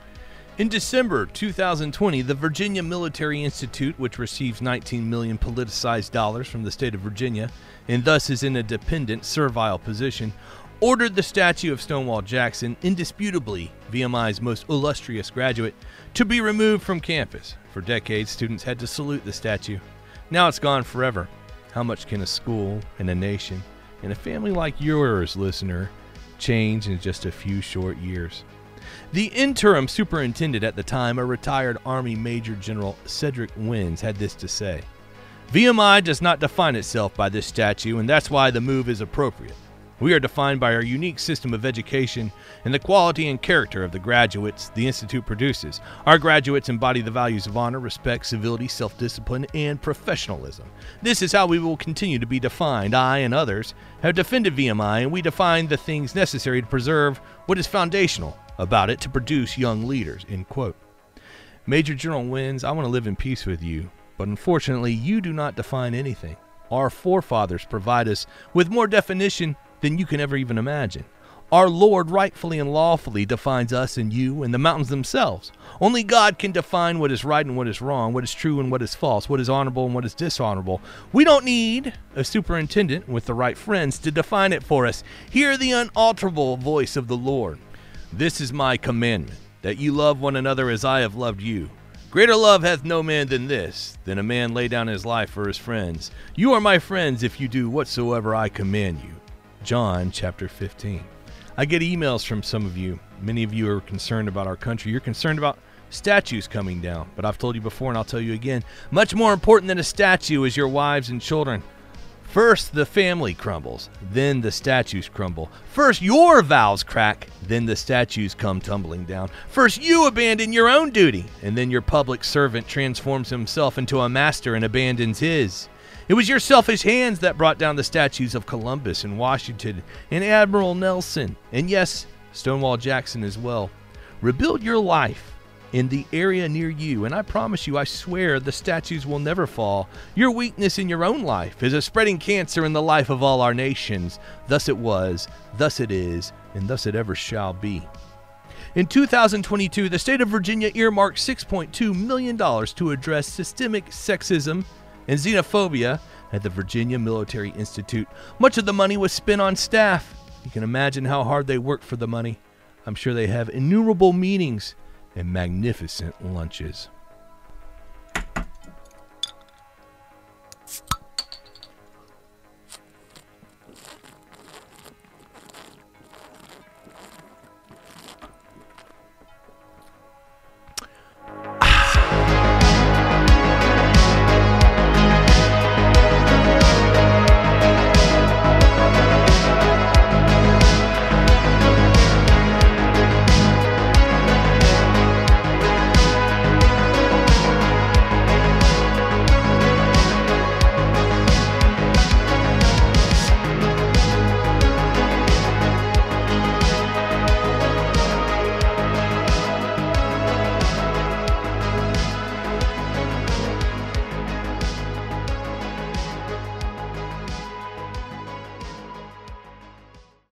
Speaker 1: In December 2020, the Virginia Military Institute, which receives $19 million politicized dollars from the state of Virginia, and thus is in a dependent, servile position, ordered the statue of Stonewall Jackson, indisputably VMI's most illustrious graduate, to be removed from campus. For decades, students had to salute the statue. Now it's gone forever. How much can a school and a nation and a family like yours, listener, change in just a few short years? The interim superintendent at the time, a retired Army Major General Cedric Wins, had this to say: VMI does not define itself by this statue, and that's why the move is appropriate. We are defined by our unique system of education and the quality and character of the graduates the Institute produces. Our graduates embody the values of honor, respect, civility, self-discipline, and professionalism. This is how we will continue to be defined. I and others have defended VMI, and we define the things necessary to preserve what is foundational about it to produce young leaders, end quote. Major General Wins, I want to live in peace with you, but unfortunately you do not define anything. Our forefathers provide us with more definition than you can ever even imagine. Our Lord rightfully and lawfully defines us and you and the mountains themselves. Only God can define what is right and what is wrong, what is true and what is false, what is honorable and what is dishonorable. We don't need a superintendent with the right friends to define it for us. Hear the unalterable voice of the Lord. This is my commandment, that you love one another as I have loved you. Greater love hath no man than this, than a man lay down his life for his friends. You are my friends if you do whatsoever I command you. John chapter 15. I get emails from some of you. Many of you are concerned about our country. You're concerned about statues coming down. But I've told you before and I'll tell you again, much more important than a statue is your wives and children. First, the family crumbles, then the statues crumble. First, your vows crack, then the statues come tumbling down. First, you abandon your own duty, and then your public servant transforms himself into a master and abandons his. It was your selfish hands that brought down the statues of Columbus and Washington and Admiral Nelson, and yes, Stonewall Jackson as well. Rebuild your life in the area near you, and I promise you, I swear, the statues will never fall. Your weakness in your own life is a spreading cancer in the life of all our nations. Thus it was, thus it is, and thus it ever shall be. In 2022, the state of Virginia earmarked $6.2 million to address systemic sexism and xenophobia at the Virginia Military Institute. Much of the money was spent on staff. You can imagine how hard they worked for the money. I'm sure they have innumerable meetings and magnificent lunches.